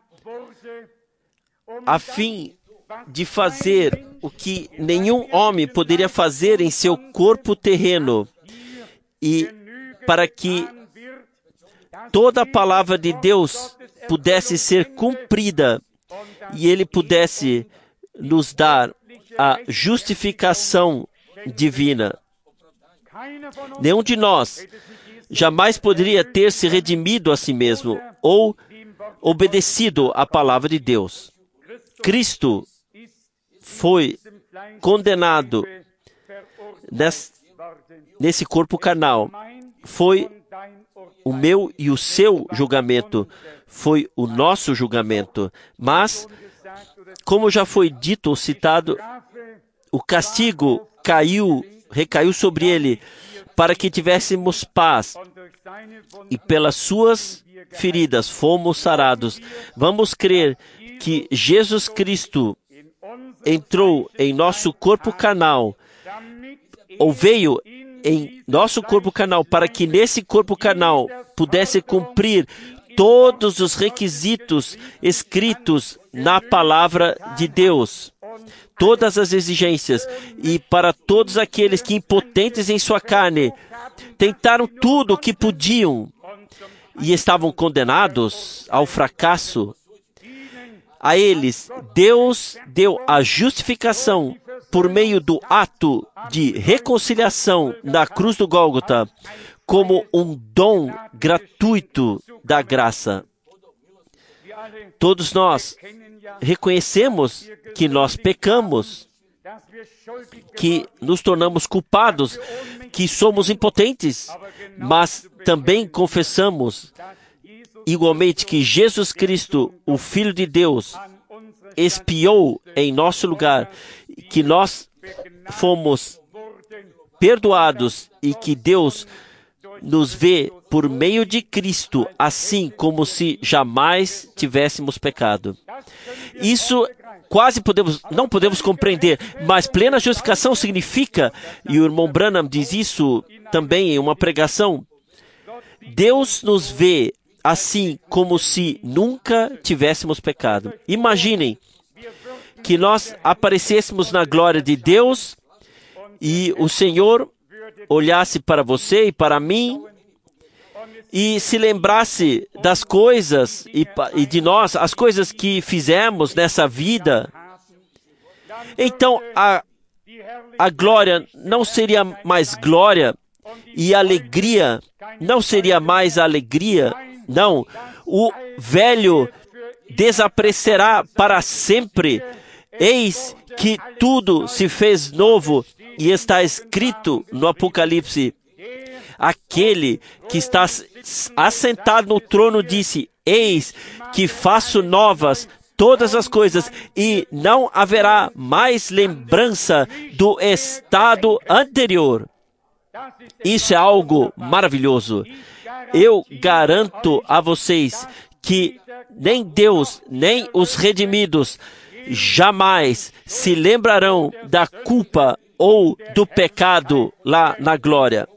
a fim de fazer o que nenhum homem poderia fazer em seu corpo terreno, e para que toda a palavra de Deus pudesse ser cumprida e Ele pudesse nos dar a justificação divina. Nenhum de nós jamais poderia ter se redimido a si mesmo ou obedecido à palavra de Deus. Cristo foi condenado nesse, nesse corpo carnal. Foi o meu e o seu julgamento. Foi o nosso julgamento. Mas, como já foi dito ou citado, o castigo caiu, recaiu sobre ele, para que tivéssemos paz, e pelas suas feridas fomos sarados. Vamos crer que Jesus Cristo entrou em nosso corpo carnal, ou veio em nosso corpo carnal, para que nesse corpo carnal pudesse cumprir todos os requisitos escritos na palavra de Deus, todas as exigências, e para todos aqueles que, impotentes em sua carne, tentaram tudo o que podiam e estavam condenados ao fracasso, a eles Deus deu a justificação por meio do ato de reconciliação na cruz do Gólgota, como um dom gratuito da graça. Todos nós reconhecemos que nós pecamos, que nos tornamos culpados, que somos impotentes, mas também confessamos igualmente que Jesus Cristo, o Filho de Deus, expiou em nosso lugar, que nós fomos perdoados e que Deus nos vê por meio de Cristo, assim como se jamais tivéssemos pecado. Isso quase podemos, não podemos compreender, mas plena justificação significa, e o irmão Branham diz isso também em uma pregação, Deus nos vê assim como se nunca tivéssemos pecado. Imaginem que nós aparecêssemos na glória de Deus e o Senhor olhasse para você e para mim e se lembrasse das coisas e, e de nós, as coisas que fizemos nessa vida. Então, a, a glória não seria mais glória e a alegria não seria mais alegria. Não, o velho desaparecerá para sempre. Eis que tudo se fez novo e está escrito no Apocalipse. Aquele que está assentado no trono disse: Eis que faço novas todas as coisas, e não haverá mais lembrança do estado anterior. Isso é algo maravilhoso. Eu garanto a vocês que nem Deus, nem os redimidos jamais se lembrarão da culpa ou do pecado lá na glória.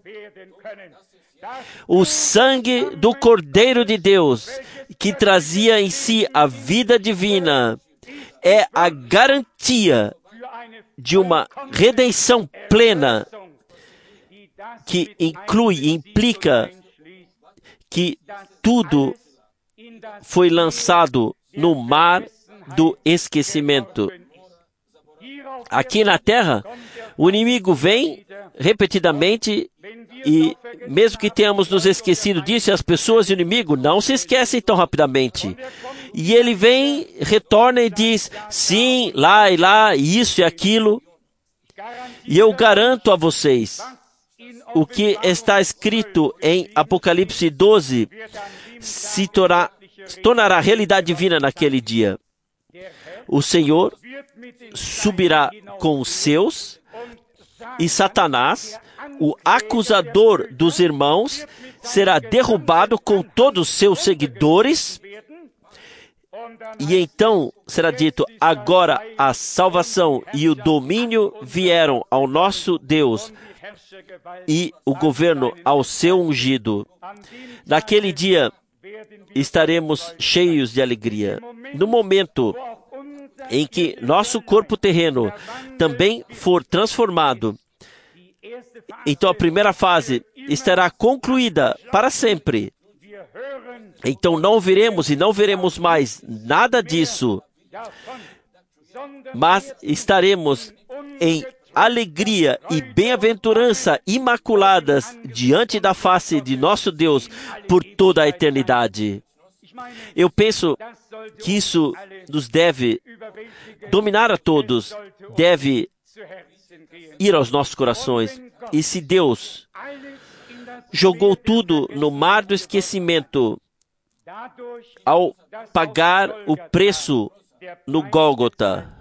O sangue do Cordeiro de Deus, que trazia em si a vida divina, é a garantia de uma redenção plena, que inclui e implica que tudo foi lançado no mar do esquecimento. Aqui na terra, o inimigo vem repetidamente e mesmo que tenhamos nos esquecido disso, as pessoas e o inimigo não se esquecem tão rapidamente. E ele vem, retorna e diz, sim, lá e lá, isso e aquilo. E eu garanto a vocês, o que está escrito em Apocalipse doze se tornar, se tornará realidade divina naquele dia. O Senhor subirá com os seus e Satanás, o acusador dos irmãos, será derrubado com todos os seus seguidores. E então será dito, agora a salvação e o domínio vieram ao nosso Deus e o governo ao seu ungido. Naquele dia estaremos cheios de alegria. No momento em que nosso corpo terreno também for transformado, então a primeira fase estará concluída para sempre. Então não veremos e não veremos mais nada disso, mas estaremos em alegria e bem-aventurança imaculadas diante da face de nosso Deus por toda a eternidade. Eu penso que isso nos deve dominar a todos, deve ir aos nossos corações. E se Deus jogou tudo no mar do esquecimento ao pagar o preço no Gólgota,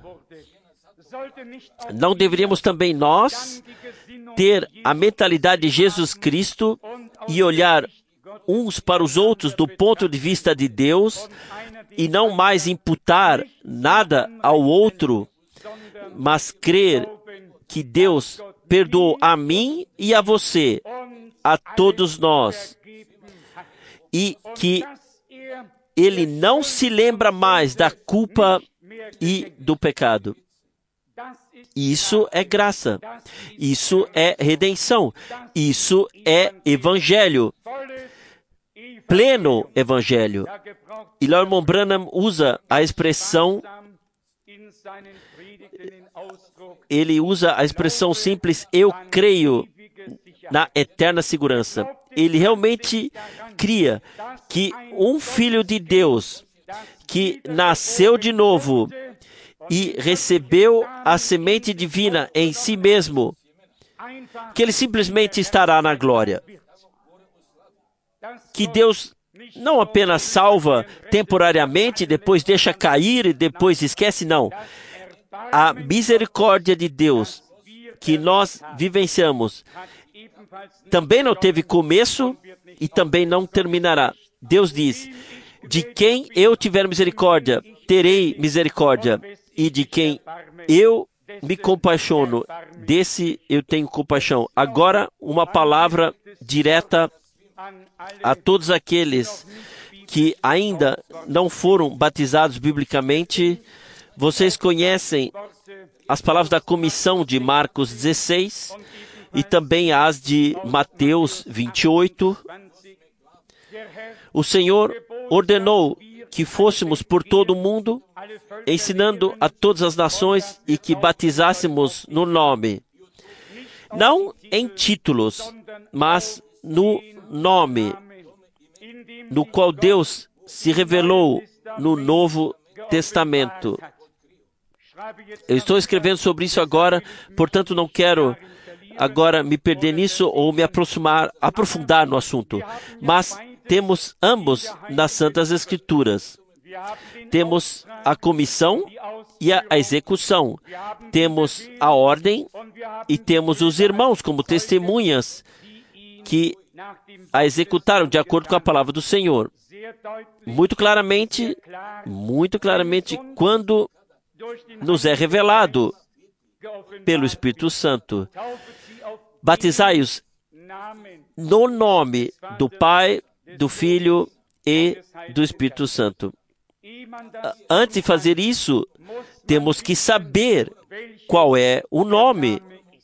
não deveríamos também nós ter a mentalidade de Jesus Cristo e olhar uns para os outros do ponto de vista de Deus e não mais imputar nada ao outro, mas crer que Deus perdoou a mim e a você, a todos nós, e que Ele não se lembra mais da culpa e do pecado. Isso é graça. Isso é redenção. Isso é evangelho. pleno evangelho. E Lord Branham usa a expressão, ele usa a expressão simples, eu creio na eterna segurança. Ele realmente cria que um filho de Deus que nasceu de novo e recebeu a semente divina em si mesmo, que ele simplesmente estará na glória. Que Deus não apenas salva temporariamente, depois deixa cair e depois esquece, não. A misericórdia de Deus que nós vivenciamos também não teve começo e também não terminará. Deus diz, de quem eu tiver misericórdia, terei misericórdia, e de quem eu me compaixono, desse eu tenho compaixão. Agora, uma palavra direta a todos aqueles que ainda não foram batizados biblicamente. Vocês conhecem as palavras da comissão de Marcos dezesseis e também as de Mateus vinte e oito. O Senhor ordenou que fôssemos por todo o mundo, ensinando a todas as nações e que batizássemos no nome. Não em títulos, mas no nome, no qual Deus se revelou no Novo Testamento. Eu estou escrevendo sobre isso agora, portanto não quero agora me perder nisso ou me aproximar, aprofundar no assunto. Mas temos ambos nas Santas Escrituras. Temos a comissão e a execução. Temos a ordem e temos os irmãos como testemunhas que a executaram de acordo com a palavra do Senhor. Muito claramente, muito claramente, quando nos é revelado pelo Espírito Santo. Batizai-os no nome do Pai, do Filho e do Espírito Santo. Antes de fazer isso, temos que saber qual é o nome.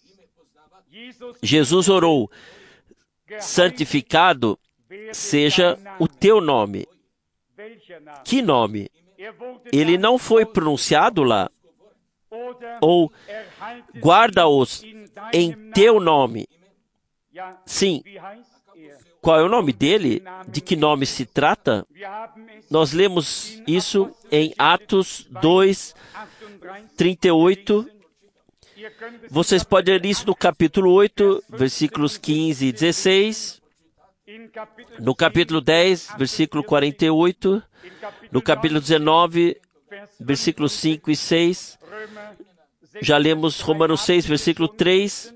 Jesus orou, santificado seja o teu nome. Que nome? Ele não foi pronunciado lá. Ou guarda-os em teu nome. Sim. Qual é o nome dele? De que nome se trata? Nós lemos isso em Atos dois, trinta e oito. Vocês podem ler isso no capítulo oito, versículos quinze e dezesseis. No capítulo dez, versículo quarenta e oito. No capítulo dezenove, versículos cinco e seis. Já lemos Romanos seis, versículo três.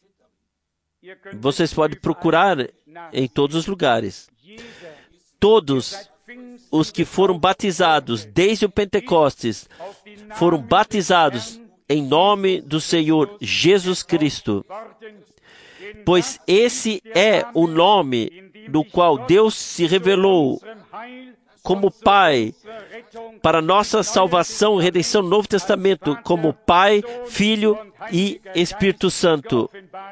Vocês podem procurar em todos os lugares. Todos os que foram batizados desde o Pentecostes foram batizados em nome do Senhor Jesus Cristo, pois esse é o nome no qual Deus se revelou como Pai para nossa salvação e redenção no Novo Testamento, como Pai, Filho e Espírito Santo.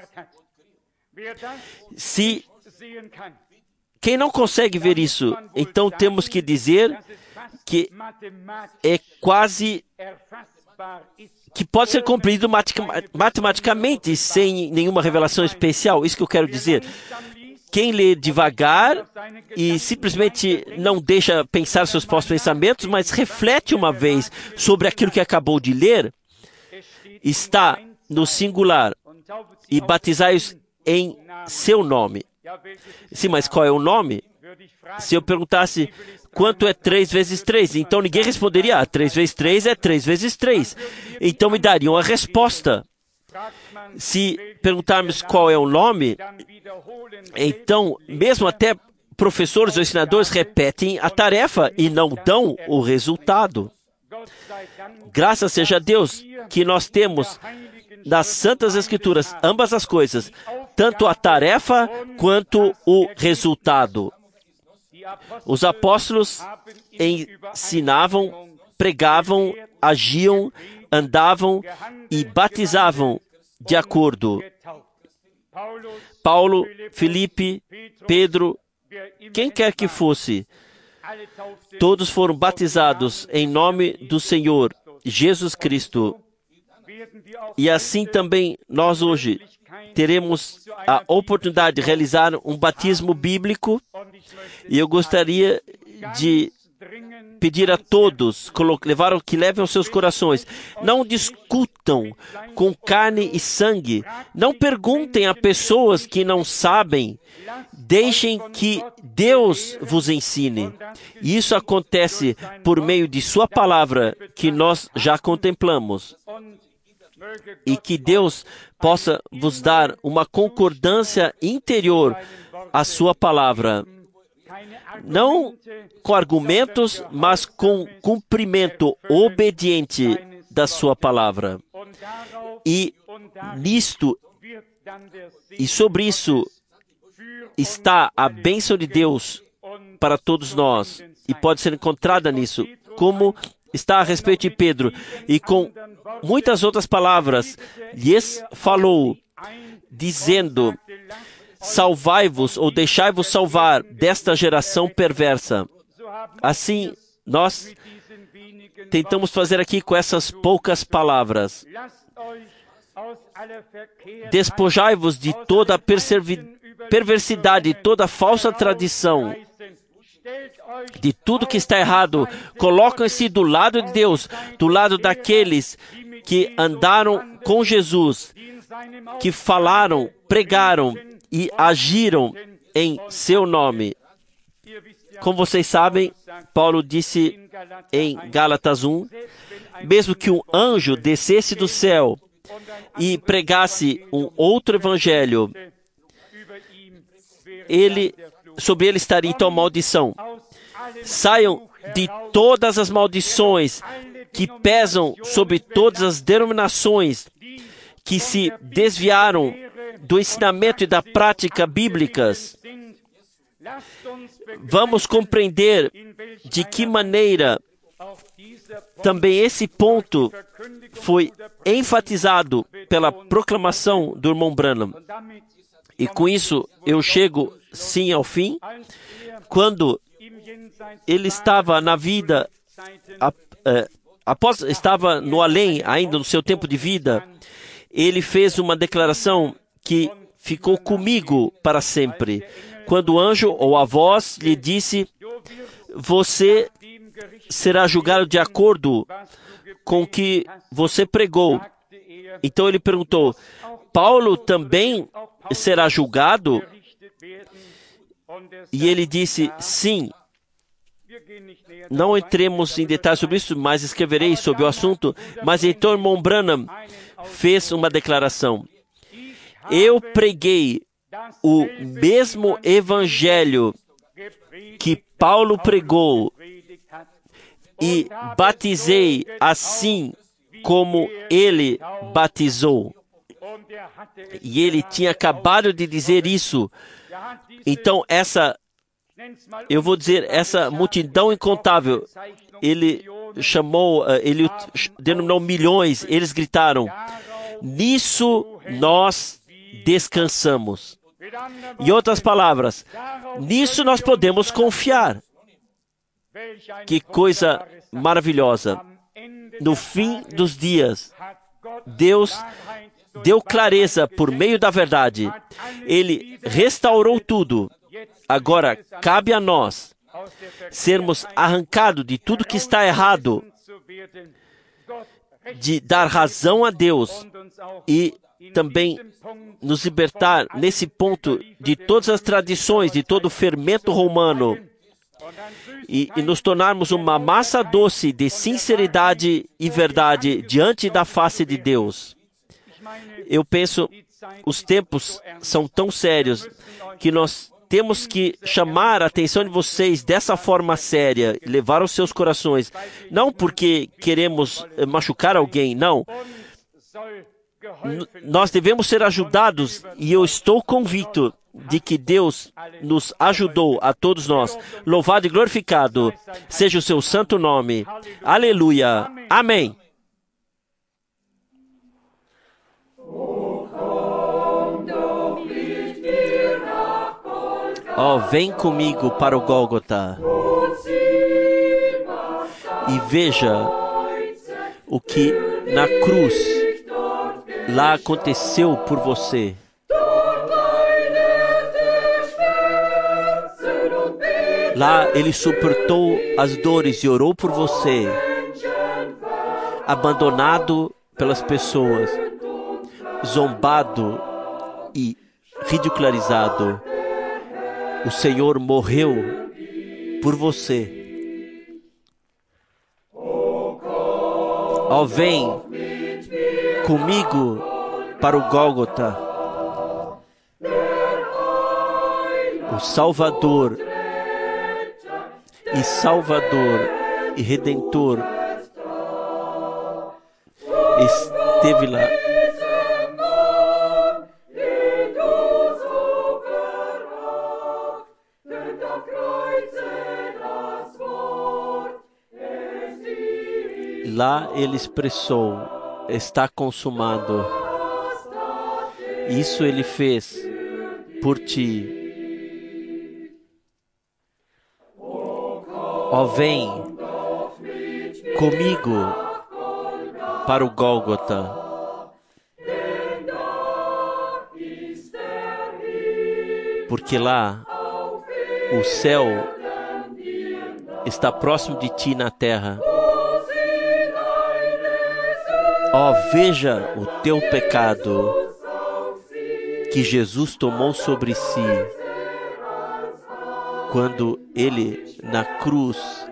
Se quem não consegue ver isso, então temos que dizer que é quase que pode ser compreendido matematicamente sem nenhuma revelação especial. Isso que eu quero dizer. Quem lê devagar e simplesmente não deixa pensar seus próprios pensamentos, mas reflete uma vez sobre aquilo que acabou de ler, está no singular, e batizai-os em seu nome. Sim, mas qual é o nome? Se eu perguntasse quanto é três vezes três, então ninguém responderia, ah, três vezes três é três vezes três. Então me dariam a resposta. Se perguntarmos qual é o nome, então, mesmo até professores ou ensinadores repetem a tarefa e não dão o resultado. Graças seja a Deus que nós temos nas Santas Escrituras ambas as coisas, tanto a tarefa quanto o resultado. Os apóstolos ensinavam, pregavam, agiam, andavam e batizavam de acordo. Paulo, Filipe, Pedro quem quer que fosse, todos foram batizados em nome do Senhor Jesus Cristo. E assim também nós hoje teremos a oportunidade de realizar um batismo bíblico. E eu gostaria de pedir a todos levar, que levem os seus corações. Não discutam com carne e sangue. Não perguntem a pessoas que não sabem. Deixem que Deus vos ensine. E isso acontece por meio de sua palavra, que nós já contemplamos. E que Deus possa vos dar uma concordância interior à sua palavra. Não com argumentos, mas com cumprimento obediente da sua palavra. E nisto, e sobre isso, está a bênção de Deus para todos nós. E pode ser encontrada nisso, como está a respeito de Pedro. E com muitas outras palavras, lhes falou, dizendo: salvai-vos ou deixai-vos salvar desta geração perversa. Assim, nós tentamos fazer aqui com essas poucas palavras. Despojai-vos de toda a perversidade, toda a falsa tradição, de tudo que está errado. Colocam-se do lado de Deus, do lado daqueles que andaram com Jesus, que falaram, pregaram e agiram em seu nome. Como vocês sabem, Paulo disse em Gálatas um, mesmo que um anjo descesse do céu e pregasse um outro evangelho, ele, sobre ele estaria então maldição. Saiam de todas as maldições que pesam sobre todas as denominações que se desviaram do ensinamento e da prática bíblicas. Vamos compreender de que maneira também esse ponto foi enfatizado pela proclamação do irmão Branham. E com isso eu chego sim ao fim. Quando ele estava na vida, após estava no além, ainda no seu tempo de vida, ele fez uma declaração que ficou comigo para sempre. Quando o anjo ou a voz lhe disse: você será julgado de acordo com o que você pregou. Então ele perguntou: Paulo também será julgado? E ele disse: sim. Não entremos em detalhes sobre isso, mas escreverei sobre o assunto. Mas então o irmão Branham fez uma declaração: eu preguei o mesmo evangelho que Paulo pregou e batizei assim como ele batizou. E ele tinha acabado de dizer isso. Então essa, eu vou dizer, essa multidão incontável, ele chamou, ele denominou milhões, eles gritaram: nisso nós descansamos. Em outras palavras, nisso nós podemos confiar. Que coisa maravilhosa. No fim dos dias, Deus deu clareza por meio da verdade. Ele restaurou tudo. Agora, cabe a nós sermos arrancados de tudo que está errado, de dar razão a Deus e também nos libertar nesse ponto de todas as tradições, de todo o fermento romano e, e nos tornarmos uma massa doce de sinceridade e verdade diante da face de Deus. Eu penso, os tempos são tão sérios que nós temos que chamar a atenção de vocês dessa forma séria e levar aos seus corações. Não porque queremos machucar alguém, não. N- nós devemos ser ajudados e eu estou convicto de que Deus nos ajudou a todos nós. Louvado e glorificado seja o seu santo nome. Aleluia. Amém. Ó, vem comigo para o Gólgota e veja o que na cruz lá aconteceu por você. Lá ele suportou as dores e orou por você, abandonado pelas pessoas, zombado e ridicularizado. O Senhor morreu por você. Ó, vem comigo para o Gólgota. O Salvador e Salvador e Redentor esteve lá. Lá ele expressou: está consumado. Isso ele fez por ti. Ó, vem comigo para o Gólgota. Porque lá o céu está próximo de ti na terra. Ó, veja o teu pecado que Jesus tomou sobre si quando ele na cruz,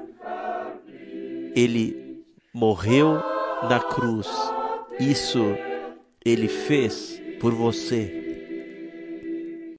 ele morreu na cruz. Isso ele fez por você.